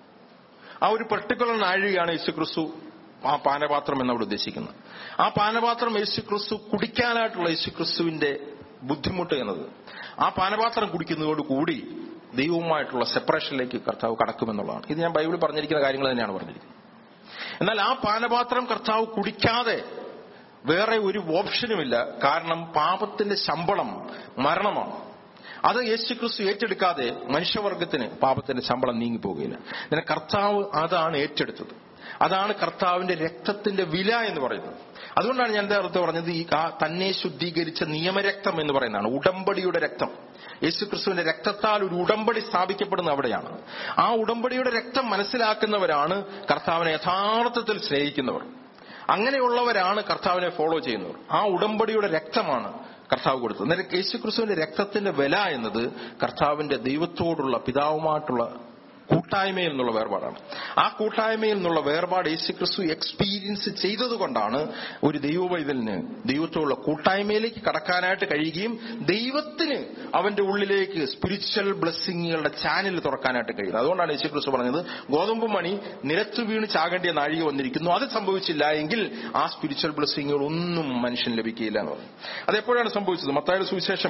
[SPEAKER 1] ആ ഒരു പർട്ടിക്കുലർ നാഴികയാണ് യേശുക്രിസ്തു ആ പാനപാത്രം എന്നവിടെ ഉദ്ദേശിക്കുന്നത്. ആ പാനപാത്രം യേശുക്രിസ്തു കുടിക്കാനായിട്ടുള്ള യേശുക്രിസ്തുവിന്റെ ബുദ്ധിമുട്ട് എന്നത്, ആ പാനപാത്രം കുടിക്കുന്നതോടുകൂടി ദൈവവുമായിട്ടുള്ള സെപ്പറേഷനിലേക്ക് കർത്താവ് കടക്കുമെന്നുള്ളതാണ്. ഇത് ഞാൻ ബൈബിളിൽ പറഞ്ഞിരിക്കുന്ന കാര്യങ്ങൾ തന്നെയാണ് പറഞ്ഞിരിക്കുന്നത്. എന്നാൽ ആ പാനപാത്രം കർത്താവ് കുടിക്കാതെ വേറെ ഒരു ഓപ്ഷനുമില്ല. കാരണം പാപത്തിന്റെ ശമ്പളം മരണമാണ്. അത് യേശുക്രിസ്തു ഏറ്റെടുക്കാതെ മനുഷ്യവർഗത്തിന് പാപത്തിന്റെ ശമ്പളം നീങ്ങിപ്പോകുകയില്ല. അങ്ങനെ കർത്താവ് അതാണ് ഏറ്റെടുത്തത്. അതാണ് കർത്താവിന്റെ രക്തത്തിന്റെ വില എന്ന് പറയുന്നത്. അതുകൊണ്ടാണ് ഞാൻ നേരത്തെ പറഞ്ഞത്, ഈ തന്നെ ശുദ്ധീകരിച്ച നിയമരക്തം എന്ന് പറയുന്നതാണ്, ഉടമ്പടിയുടെ രക്തം. യേശുക്രിസ്തുവിന്റെ രക്തത്താൽ ഒരു ഉടമ്പടി സ്ഥാപിക്കപ്പെടുന്ന അവിടെയാണ്. ആ ഉടമ്പടിയുടെ രക്തം മനസ്സിലാക്കുന്നവരാണ് കർത്താവിനെ യഥാർത്ഥത്തിൽ സ്നേഹിക്കുന്നവർ. അങ്ങനെയുള്ളവരാണ് കർത്താവിനെ ഫോളോ ചെയ്യുന്നവർ. ആ ഉടമ്പടിയുടെ രക്തമാണ് കർത്താവ് കൊടുത്തത്. അന്നേരം യേശുക്രിസ്തുവിന്റെ രക്തത്തിന്റെ വില എന്നത് കർത്താവിന്റെ ദൈവത്തോടുള്ള പിതാവുമായിട്ടുള്ള കൂട്ടായ്മയിൽ നിന്നുള്ള വേർപാടാണ്. ആ കൂട്ടായ്മയിൽ നിന്നുള്ള വേർപാട് യേശുക്രിസ്തു എക്സ്പീരിയൻസ് ചെയ്തതുകൊണ്ടാണ് ഒരു ദൈവവൈതലിന് ദൈവത്തോടുള്ള കൂട്ടായ്മയിലേക്ക് കടക്കാനായിട്ട് കഴിയുകയും ദൈവത്തിന് അവന്റെ ഉള്ളിലേക്ക് സ്പിരിച്വൽ ബ്ലെസ്സിങ്ങുകളുടെ ചാനൽ തുറക്കാനായിട്ട് കഴിയുന്നത്. അതുകൊണ്ടാണ് യേശുക്രിസ്തു പറഞ്ഞത്, ഗോതമ്പ് മണി നിലത്ത് വീണ് ചാകേണ്ടിയ നാഴിക വന്നിരിക്കുന്നു, അത് സംഭവിച്ചില്ല എങ്കിൽ ആ സ്പിരിച്വൽ ബ്ലെസ്സിങ്ങുകൾ ഒന്നും മനുഷ്യന് ലഭിക്കുകയില്ല എന്ന് പറഞ്ഞു. അതെപ്പോഴാണ് സംഭവിച്ചത്? മത്തായിയുടെ സുവിശേഷം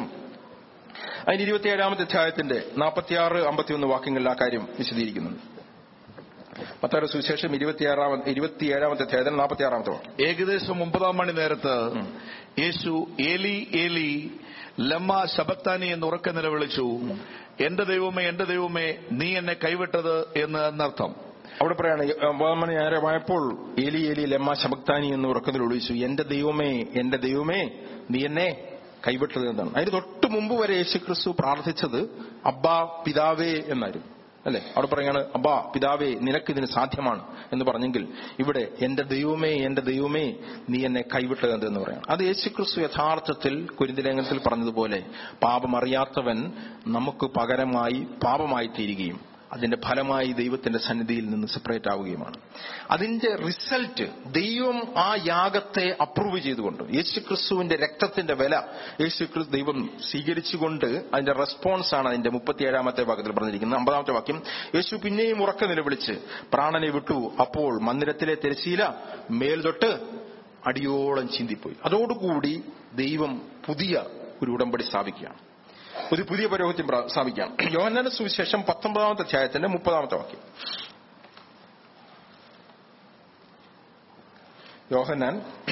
[SPEAKER 1] അതിന് 27-ാമത്തെ അധ്യായത്തിന്റെ 46-51 വാക്യങ്ങളിൽ ആ കാര്യം വിശദീകരിക്കുന്നുണ്ട്. മത്തായിയുടെ സുവിശേഷം 27-ാമത്തെ അധ്യായത്തിന് 46-ാമത്തെ വാക്യം.
[SPEAKER 2] ഏകദേശം 9-ാം മണി നേരത്ത് യേശു ഏലി ഏലി ലമ്മ ശബക്താനി എന്ന് ഉറക്കെ നിലവിളിച്ചു. എന്റെ ദൈവമേ, എന്റെ ദൈവമേ, നീ എന്നെ കൈവിട്ടത് എന്നർത്ഥം.
[SPEAKER 1] അവിടെ പറയാണ്, നേരമായപ്പോൾ ഏലി ഏലി ലമ്മ ശബക്താനി എന്ന് ഉറക്കത്തിൽ വിളിച്ചു, എന്റെ ദൈവമേ, എന്റെ ദൈവമേ, നീ എന്നെ കൈവിട്ടത് എന്നാണ്. അതിന് തൊട്ട് മുമ്പ് വരെ യേശുക്രിസ്തു പ്രാർത്ഥിച്ചത് അബ്ബാ പിതാവേ എന്നായിരുന്നു, അല്ലെ? അവിടെ പറയാണ് അബ്ബാ പിതാവേ, നിനക്കിതിന് സാധ്യമാണ് എന്ന് പറഞ്ഞെങ്കിൽ ഇവിടെ എന്റെ ദൈവമേ, എന്റെ ദൈവമേ, നീ എന്നെ കൈവിട്ടത് എന്ന് പറയണം. അത് യേശുക്രിസ്തു യഥാർത്ഥത്തിൽ കൊരിന്ത്യലേഖനത്തിൽ പറഞ്ഞതുപോലെ പാപമറിയാത്തവൻ നമുക്ക് പകരമായി പാപമായി തീരുകയും അതിന്റെ ഫലമായി ദൈവത്തിന്റെ സന്നിധിയിൽ നിന്ന് സെപ്പറേറ്റ് ആവുകയുമാണ്. അതിന്റെ റിസൾട്ട് ദൈവം ആ യാഗത്തെ അപ്രൂവ് ചെയ്തുകൊണ്ട്, യേശുക്രിസ്തുവിന്റെ രക്തത്തിന്റെ വില യേശുക്രിസ്തു ദൈവം സ്വീകരിച്ചുകൊണ്ട് അതിന്റെ റെസ്പോൺസ് ആണ് അതിന്റെ 37-ാമത്തെ വാക്യത്തിൽ പറഞ്ഞിരിക്കുന്നത്. 50-ാമത്തെ വാക്യം, യേശു പിന്നെയും ഉറക്കെ നിലവിളിച്ച് പ്രാണനെ വിട്ടു. അപ്പോൾ മന്ദിരത്തിലെ തിരശ്ശീല മേൽതൊട്ട് അടിയോളം ചിന്തിപ്പോയി. അതോടുകൂടി ദൈവം പുതിയ ഒരു ഉടമ്പടി സ്ഥാപിക്കുകയാണ്, ഒരു പുതിയ പൗരോഹിത്യം സ്ഥാപിക്കാം. യോഹന്നാന്റെ സുവിശേഷം 19-ാമത്തെ അധ്യായത്തിന്റെ 30-ാമത്തെ വാക്യം. യോഹന്നാൻ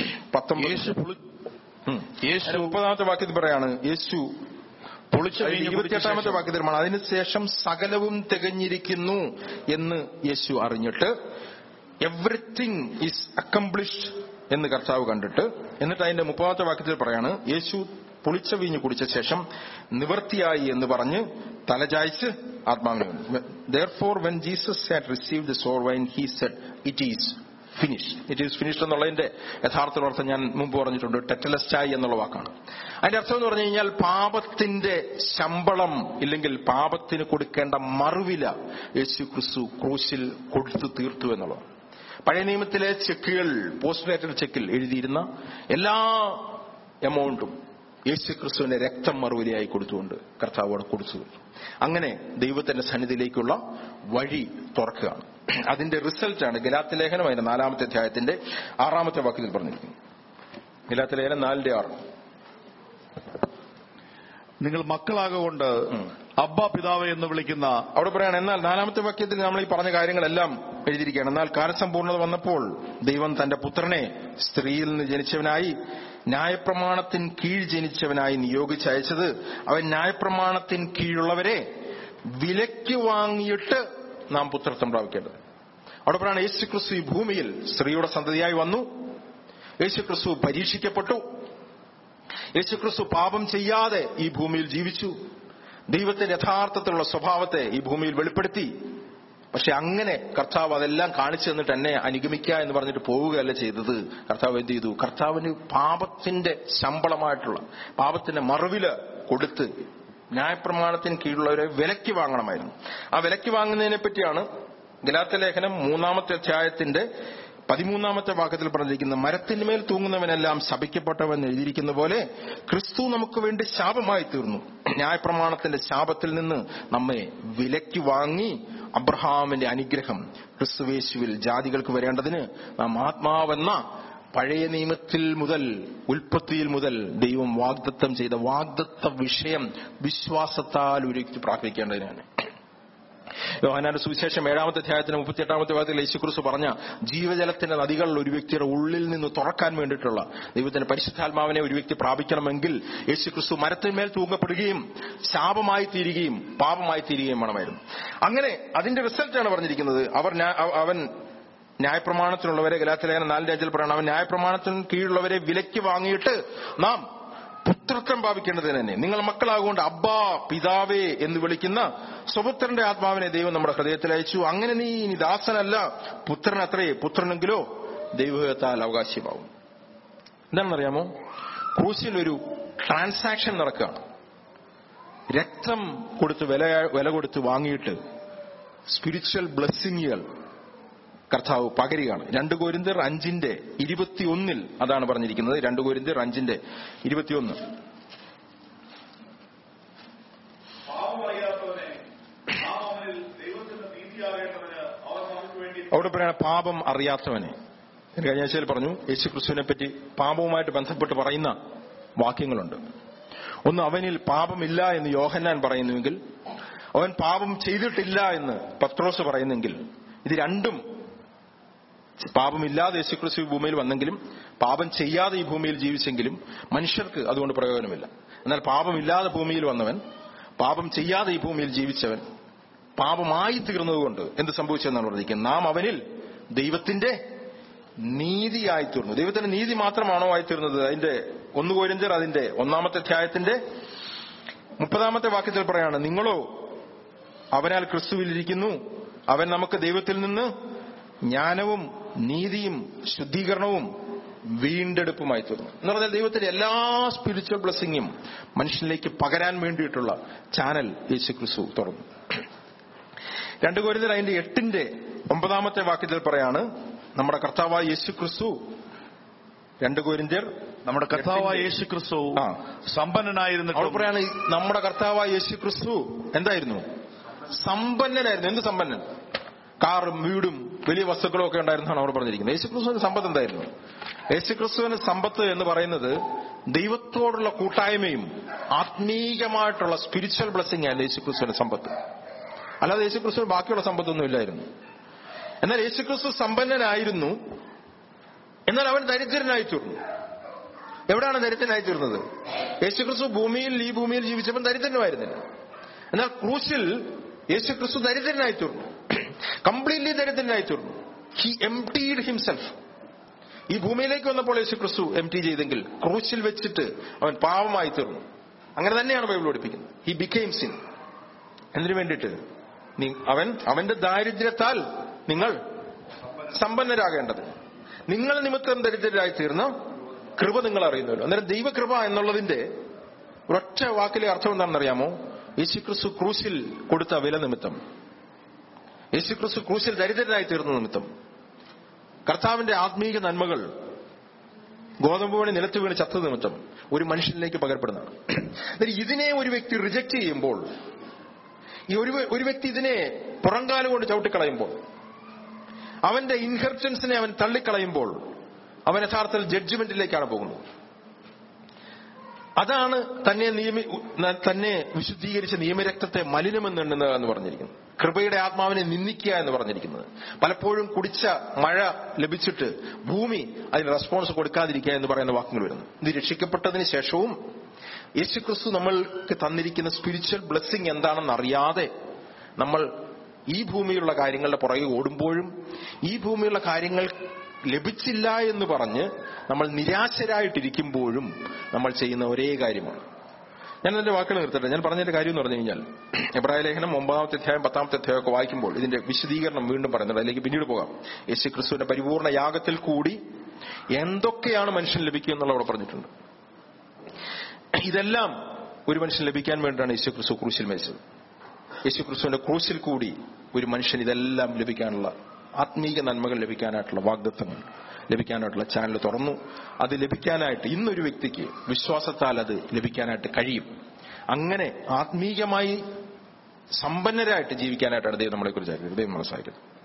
[SPEAKER 1] 30-ാമത്തെ വാക്യത്തിൽ പറയാണ്, യേശു 28-ാമത്തെ വാക്യത്തിലാണ്, അതിനുശേഷം സകലവും തികഞ്ഞിരിക്കുന്നു എന്ന് യേശു അറിഞ്ഞിട്ട് എവറിത്തിങ് ഈസ് അക്കംപ്ലിഷ്ഡ് എന്ന് കർത്താവ് കണ്ടിട്ട്, എന്നിട്ട് അതിന്റെ 30-ാമത്തെ വാക്യത്തിൽ പറയാണ്, യേശു പുളിച്ച വീഞ്ഞ് കുടിച്ച ശേഷം നിവർത്തിയായി എന്ന് പറഞ്ഞ് തലചായ്ച്ച് ആത്മാവിനെ വന്നു. Therefore when Jesus had received the sour wine, he said, it is finished. It is finished എന്നുള്ളതിന്റെ യഥാർത്ഥ അർത്ഥം ഞാൻ മുമ്പ് പറഞ്ഞിട്ടുണ്ട്, ടെറ്റലസ്റ്റായി എന്നുള്ള വാക്കാണ്. അതിന്റെ അർത്ഥം എന്ന് പറഞ്ഞു കഴിഞ്ഞാൽ പാപത്തിന്റെ ശമ്പളം ഇല്ലെങ്കിൽ പാപത്തിന് കൊടുക്കേണ്ട മറുവില യേശു ക്രിസ്തു ക്രൂശിൽ കൊടുത്തു തീർത്തു എന്നുള്ളതാണ്. പഴയ നിയമത്തിലെ ചെക്കുകൾ, പോസ്റ്റ് ഡേറ്റഡ് ചെക്കിൽ എഴുതിയിരുന്ന എല്ലാ എമൗണ്ടും യേശുക്രിസ്തുവിന്റെ രക്തം മറുവിലയായി കൊടുത്തുകൊണ്ട് കർത്താവ് അവിടെ കൊടുത്തു. അങ്ങനെ ദൈവത്തിന്റെ സന്നിധിയിലേക്കുള്ള വഴി തുറക്കുകയാണ്. അതിന്റെ റിസൾട്ടാണ് ഗലാത്യ ലേഖനം അതിന്റെ 4-ാമത്തെ അധ്യായത്തിന്റെ 6-ാമത്തെ വാക്യത്തിൽ പറഞ്ഞിരിക്കുന്നത്. ഗലാത്യ ലേഖനം 4:6,
[SPEAKER 2] നിങ്ങൾ മക്കളാകൊണ്ട് അബ്ബാ പിതാവേ എന്ന് വിളിക്കുന്ന.
[SPEAKER 1] അവിടെ പറയാണ്, എന്നാൽ 4-ാമത്തെ വാക്യത്തിൽ നമ്മൾ ഈ പറഞ്ഞ കാര്യങ്ങളെല്ലാം എഴുതിയിരിക്കുകയാണ്. എന്നാൽ കാലസമ്പൂർണ്ണത വന്നപ്പോൾ ദൈവം തന്റെ പുത്രനെ സ്ത്രീയിൽ നിന്ന് ജനിച്ചവനായി ന്യായപ്രമാണത്തിന് കീഴ് ജനിച്ചവനായി നിയോഗിച്ചയച്ചത് അവൻ ന്യായപ്രമാണത്തിന് കീഴുള്ളവരെ വിലയ്ക്ക് വാങ്ങിയിട്ട് നാം പുത്രത്വം പ്രാപിക്കേണ്ടത്. അവിടെ പറയാണ്, യേശുക്രിസ്തു ഈ ഭൂമിയിൽ സ്ത്രീയുടെ സന്തതിയായി വന്നു. യേശുക്രിസ്തു പരീക്ഷിക്കപ്പെട്ടു. യേശുക്രിസ്തു പാപം ചെയ്യാതെ ഈ ഭൂമിയിൽ ജീവിച്ചു. ദൈവത്തിന്റെ യഥാർത്ഥത്തിലുള്ള സ്വഭാവത്തെ ഈ ഭൂമിയിൽ വെളിപ്പെടുത്തി. പക്ഷെ അങ്ങനെ കർത്താവ് അതെല്ലാം കാണിച്ചു തന്നിട്ട് എന്നെ അനുഗമിക്കുക എന്ന് പറഞ്ഞിട്ട് പോവുകയല്ല ചെയ്തത്. കർത്താവ് എന്ത് ചെയ്തു? കർത്താവിന് പാപത്തിന്റെ ശമ്പളമായിട്ടുള്ള പാപത്തിന്റെ മറുവില കൊടുത്ത് ന്യായപ്രമാണത്തിന് കീഴിലുള്ളവരെ വിലയ്ക്ക് വാങ്ങണമായിരുന്നു. ആ വിലയ്ക്ക് വാങ്ങുന്നതിനെ പറ്റിയാണ് ഗലാത്യ ലേഖനം 3-ാമത്തെ അധ്യായത്തിന്റെ 13-ാമത്തെ വാക്യത്തിൽ പറഞ്ഞിരിക്കുന്ന, മരത്തിന്മേൽ തൂങ്ങുന്നവനെല്ലാം ശപിക്കപ്പെട്ടവൻ എഴുതിയിരിക്കുന്ന പോലെ ക്രിസ്തു നമുക്ക് വേണ്ടി ശാപമായി തീർന്നു. ന്യായപ്രമാണത്തിന്റെ ശാപത്തിൽ നിന്ന് നമ്മെ വിലയ്ക്ക് വാങ്ങി അബ്രഹാമിന്റെ അനുഗ്രഹം ക്രിസ്തുയേശുവിൽ ജാതികൾക്ക് വരേണ്ടതിന് നാം ആത്മാവെന്ന പഴയ നിയമത്തിൽ മുതൽ, ഉൽപ്പത്തിയിൽ മുതൽ ദൈവം വാഗ്ദത്തം ചെയ്ത വാഗ്ദത്ത വിഷയം വിശ്വാസത്താൽ ഒരു വ്യക്തി പ്രാപിക്കേണ്ടതിനാണ്. യോഹന്നാന്റെ സുവിശേഷം 7-ാമത്തെ അധ്യായത്തിന് 38-ാമത്തെ വാക്യത്തിൽ യേശുക്രിസ്തു പറഞ്ഞ ജീവജലത്തിന്റെ നദികൾ ഒരു വ്യക്തിയുടെ ഉള്ളിൽ നിന്ന് തുറക്കാൻ വേണ്ടിയിട്ടുള്ള ദൈവത്തിന്റെ പരിശുദ്ധാത്മാവിനെ ഒരു വ്യക്തി പ്രാപിക്കണമെങ്കിൽ യേശുക്രിസ്തു മരത്തിന്മേൽ തൂങ്ങപ്പെടുകയും ശാപമായി തീരുകയും പാപമായി തീരുകയും വേണമായിരുന്നു. അങ്ങനെ അതിന്റെ റിസൾട്ടാണ് പറഞ്ഞിരിക്കുന്നത്. അവൻ ന്യായപ്രമാണത്തിനുള്ളവരെ, ഗലാത്യ ലേഖനം 4-ാം പറയണം, അവൻ ന്യായപ്രമാണത്തിന് കീഴുള്ളവരെ വിലയ്ക്ക് വാങ്ങിയിട്ട് നാം പുത്രത്വം പ്രാപിക്കേണ്ടതിന് തന്നെ നിങ്ങൾ മക്കളാകൊണ്ട് അബ്ബാ പിതാവേ എന്ന് വിളിക്കുന്ന സ്വപുത്രന്റെ ആത്മാവിനെ ദൈവം നമ്മുടെ ഹൃദയത്തിൽ അയച്ചു. അങ്ങനെ നീ ഇനി ദാസനല്ല പുത്രനത്രേ, പുത്രനെങ്കിലോ ദൈവത്താൽ അവകാശമാവും. എന്താണെന്നറിയാമോ? ക്രൂശിൽ ഒരു ട്രാൻസാക്ഷൻ നടക്കുകയാണ്. രക്തം കൊടുത്ത് വില കൊടുത്ത് വാങ്ങിയിട്ട് സ്പിരിച്വൽ ബ്ലെസ്സിങ്ങുകൾ കർത്താവ് പകരുകയാണ്. 2 കൊരിന്ത്യർ 5:21 അതാണ് പറഞ്ഞിരിക്കുന്നത്. 2 കൊരിന്ത്യർ 5:21. അവിടെ പറയണ പാപം അറിയാത്തവനെ. കഴിഞ്ഞ ആഴ്ചയിൽ പറഞ്ഞു, യേശുക്രിസ്തുവിനെ പറ്റി പാപവുമായിട്ട് ബന്ധപ്പെട്ട് പറയുന്ന വാക്യങ്ങളുണ്ട്. ഒന്ന്, അവനിൽ പാപമില്ല എന്ന് യോഹന്നാൻ പറയുന്നുവെങ്കിൽ, അവൻ പാപം ചെയ്തിട്ടില്ല എന്ന് പത്രോസ് പറയുന്നെങ്കിൽ, ഇത് രണ്ടും പാപമില്ലാതെ യേശുക്രിസ്തു ഈ ഭൂമിയിൽ വന്നെങ്കിലും പാപം ചെയ്യാതെ ഈ ഭൂമിയിൽ ജീവിച്ചെങ്കിലും മനുഷ്യർക്ക് അതുകൊണ്ട് പ്രയോജനമില്ല. എന്നാൽ പാപമില്ലാതെ ഭൂമിയിൽ വന്നവൻ, പാപം ചെയ്യാതെ ഈ ഭൂമിയിൽ ജീവിച്ചവൻ, പാപമായി തീർന്നതുകൊണ്ട് എന്ത് സംഭവിച്ചെന്നാണ് പറഞ്ഞിരിക്കുന്നത്? നാം അവനിൽ ദൈവത്തിന്റെ നീതിയായിത്തീർന്നു. ദൈവത്തിന്റെ നീതി മാത്രമാണോ ആയിത്തീർന്നത്? അതിന്റെ 1 കൊരിന്ത്യർ അതിന്റെ 1-ാമത്തെ അധ്യായത്തിന്റെ 30-ാമത്തെ വാക്യത്തിൽ പറയാണ്, നിങ്ങളോ അവനാൽ ക്രിസ്തുവിലിരിക്കുന്നു, അവൻ നമുക്ക് ദൈവത്തിൽ നിന്ന് ജ്ഞാനവും നീതിയും ശുദ്ധീകരണവും വീണ്ടെടുപ്പുമായി തീർന്നു. എന്ന് പറഞ്ഞാൽ ദൈവത്തിന്റെ എല്ലാ സ്പിരിച്വൽ ബ്ലെസ്സിങ്ങും മനുഷ്യനിലേക്ക് പകരാൻ വേണ്ടിയിട്ടുള്ള ചാനൽ യേശുക്രിസ്തു തുറന്നു. 2 കൊരിന്ത്യർ അതിന്റെ 8-ന്റെ 9-ാമത്തെ വാക്യത്തിൽ പറയാണ്, നമ്മുടെ കർത്താവായ യേശുക്രിസ്തു, 2 കൊരിന്ത്യർ
[SPEAKER 2] നമ്മുടെ കർത്താവായ യേശുക്രിസ്തു സമ്പന്നനായിരുന്നിട്ട്
[SPEAKER 1] അവിടെ പറയാണ്, നമ്മുടെ കർത്താവായ യേശുക്രിസ്തു എന്തായിരുന്നു? സമ്പന്നനായിരുന്നു. എന്ത് സമ്പന്നൻ? കാറും വീടും വലിയ വസ്തുക്കളും ഒക്കെ ഉണ്ടായിരുന്നാണ് അവിടെ പറഞ്ഞിരിക്കുന്നത്. യേശുക്രിസ്തുവിന്റെ സമ്പത്ത് എന്തായിരുന്നു? യേശുക്രിസ്തുവിന്റെ സമ്പത്ത് എന്ന് പറയുന്നത് ദൈവത്തോടുള്ള കൂട്ടായ്മയും ആത്മീകമായിട്ടുള്ള സ്പിരിച്വൽ ബ്ലെസ്സിംഗ് ആയിരുന്നു യേശുക്രിസ്തുവിന്റെ സമ്പത്ത്. അല്ലാതെ യേശുക്രിസ്തുവിന് ബാക്കിയുള്ള സമ്പത്തൊന്നും ഇല്ലായിരുന്നു. എന്നാൽ യേശുക്രിസ്തു സമ്പന്നനായിരുന്നു, എന്നാൽ അവൻ ദരിദ്രനായി തീർന്നു. എവിടെയാണ് ദരിദ്രനായി തീർന്നത്? യേശുക്രിസ്തു ഈ ഭൂമിയിൽ ജീവിച്ചപ്പോൾ ദരിദ്രനുമായിരുന്നില്ല. എന്നാൽ ക്രൂശിൽ യേശുക്രിസ്തു ദരിദ്രനായി തീർന്നു, കംപ്ലീറ്റ്ലി ദരിദ്രനായി തീർന്നു. He emptied himself. ഈ ഭൂമിയിലേക്ക് വന്നപ്പോൾ യേശുക്രിസ്തു എംപ്റ്റി ചെയ്തെങ്കിൽ ക്രൂശിൽ വെച്ചിട്ട് അവൻ പാവമായി തീർന്നു. അങ്ങനെ തന്നെയാണ് ബൈബിൾ പഠിപ്പിക്കുന്നത്. He became sin. എന്തിനു വേണ്ടിയിട്ട്? അവന്റെ ദാരിദ്ര്യത്താൽ നിങ്ങൾ സമ്പന്നരാകേണ്ടത്. നിങ്ങൾ നിമിത്തം ദരിദ്രരായി തീർന്ന കൃപ നിങ്ങൾ അറിയുന്നല്ലോ. അന്നേരം ദൈവകൃപ എന്നുള്ളതിന്റെ ഒരൊറ്റ വാക്കിലെ അർത്ഥം എന്താണെന്നറിയാമോ? യേശുക്രിസ്തു ക്രൂശിൽ കൊടുത്ത വില നിമിത്തം, യേശുക്രിസ്തു ക്രൂശിൽ ദരിദ്രനായി തീർന്ന നിമിത്തം, കർത്താവിന്റെ ആത്മീക നന്മകൾ ഗോതമ്പ് മണി നിലത്ത് വീണ് ചത്ത നിമിത്തം ഒരു മനുഷ്യനിലേക്ക് പകരപ്പെടുന്നതാണ്. ഇതിനെ ഒരു വ്യക്തി റിജക്ട് ചെയ്യുമ്പോൾ, ഈ ഒരു വ്യക്തി ഇതിനെ പുറംകാലം കൊണ്ട് ചവിട്ടിക്കളയുമ്പോൾ, അവന്റെ ഇൻഹെറിറ്റൻസിനെ അവൻ തള്ളിക്കളയുമ്പോൾ, അവൻ യഥാർത്ഥത്തിൽ ജഡ്ജ്മെന്റിലേക്കാണ് പോകുന്നത്. അതാണ് തന്നെ വിശുദ്ധീകരിച്ച നിയമരക്തത്തെ മലിനമെന്നുണ്ടെന്ന് എന്ന് പറഞ്ഞിരിക്കുന്നത്. കൃപയുടെ ആത്മാവിനെ നിന്ദിക്കുക എന്ന് പറഞ്ഞിരിക്കുന്നത്. പലപ്പോഴും കുടിച്ച മഴ ലഭിച്ചിട്ട് ഭൂമി അതിന് റെസ്പോൺസ് കൊടുക്കാതിരിക്കുക എന്ന് പറയുന്ന വാക്കുകൾ വരുന്നു. ഇത് രക്ഷിക്കപ്പെട്ടതിന് ശേഷവും യേശുക്രിസ്തു നമ്മൾക്ക് തന്നിരിക്കുന്ന സ്പിരിച്വൽ ബ്ലെസ്സിങ് എന്താണെന്ന് അറിയാതെ നമ്മൾ ഈ ഭൂമിയിലുള്ള കാര്യങ്ങളുടെ പുറകെ ഓടുമ്പോഴും, ഈ ഭൂമിയിലുള്ള കാര്യങ്ങൾ ലഭിച്ചില്ല എന്ന് പറഞ്ഞ് നമ്മൾ നിരാശരായിട്ടിരിക്കുമ്പോഴും നമ്മൾ ചെയ്യുന്ന ഒരേ കാര്യമാണ്. ഞാൻ എന്റെ വാക്കുകൾ നിർത്തട്ടെ. ഞാൻ പറഞ്ഞതിന്റെ കാര്യം എന്ന് പറഞ്ഞു കഴിഞ്ഞാൽ, എബ്രായ ലേഖനം 9-ാമത്തെ അധ്യായം 10-ാമത്തെ അധ്യായം ഒക്കെ വായിക്കുമ്പോൾ ഇതിന്റെ വിശദീകരണം വീണ്ടും പറയുന്നുണ്ട്. അതിലേക്ക് പിന്നീട് പോകാം. യേശുക്രിസ്തുവിന്റെ പരിപൂർണ്ണ യാഗത്തിൽ കൂടി എന്തൊക്കെയാണ് മനുഷ്യൻ ലഭിക്കുക എന്നുള്ള അവിടെ പറഞ്ഞിട്ടുണ്ട്. ഇതെല്ലാം ഒരു മനുഷ്യൻ ലഭിക്കാൻ വേണ്ടിയാണ് യേശുക്രിസ്തു ക്രൂശിൽ മരിച്ചത്. യേശുക്രിസ്തുവിന്റെ ക്രൂശിൽ കൂടി ഒരു മനുഷ്യൻ ഇതെല്ലാം ലഭിക്കാനുള്ള, ആത്മീക നന്മകൾ ലഭിക്കാനായിട്ടുള്ള വാഗ്ദത്തങ്ങൾ ലഭിക്കാനായിട്ടുള്ള ചാനൽ തുറന്നു. അത് ലഭിക്കാനായിട്ട് ഇന്നൊരു വ്യക്തിക്ക് വിശ്വാസത്താൽ അത് ലഭിക്കാനായിട്ട് കഴിയും. അങ്ങനെ ആത്മീകമായി സമ്പന്നരായിട്ട് ജീവിക്കാനായിട്ടാണ് ദൈവം നമ്മളെക്കുറിച്ച് ദൈവം നമ്മളെ സഹായിക്കുന്നത്.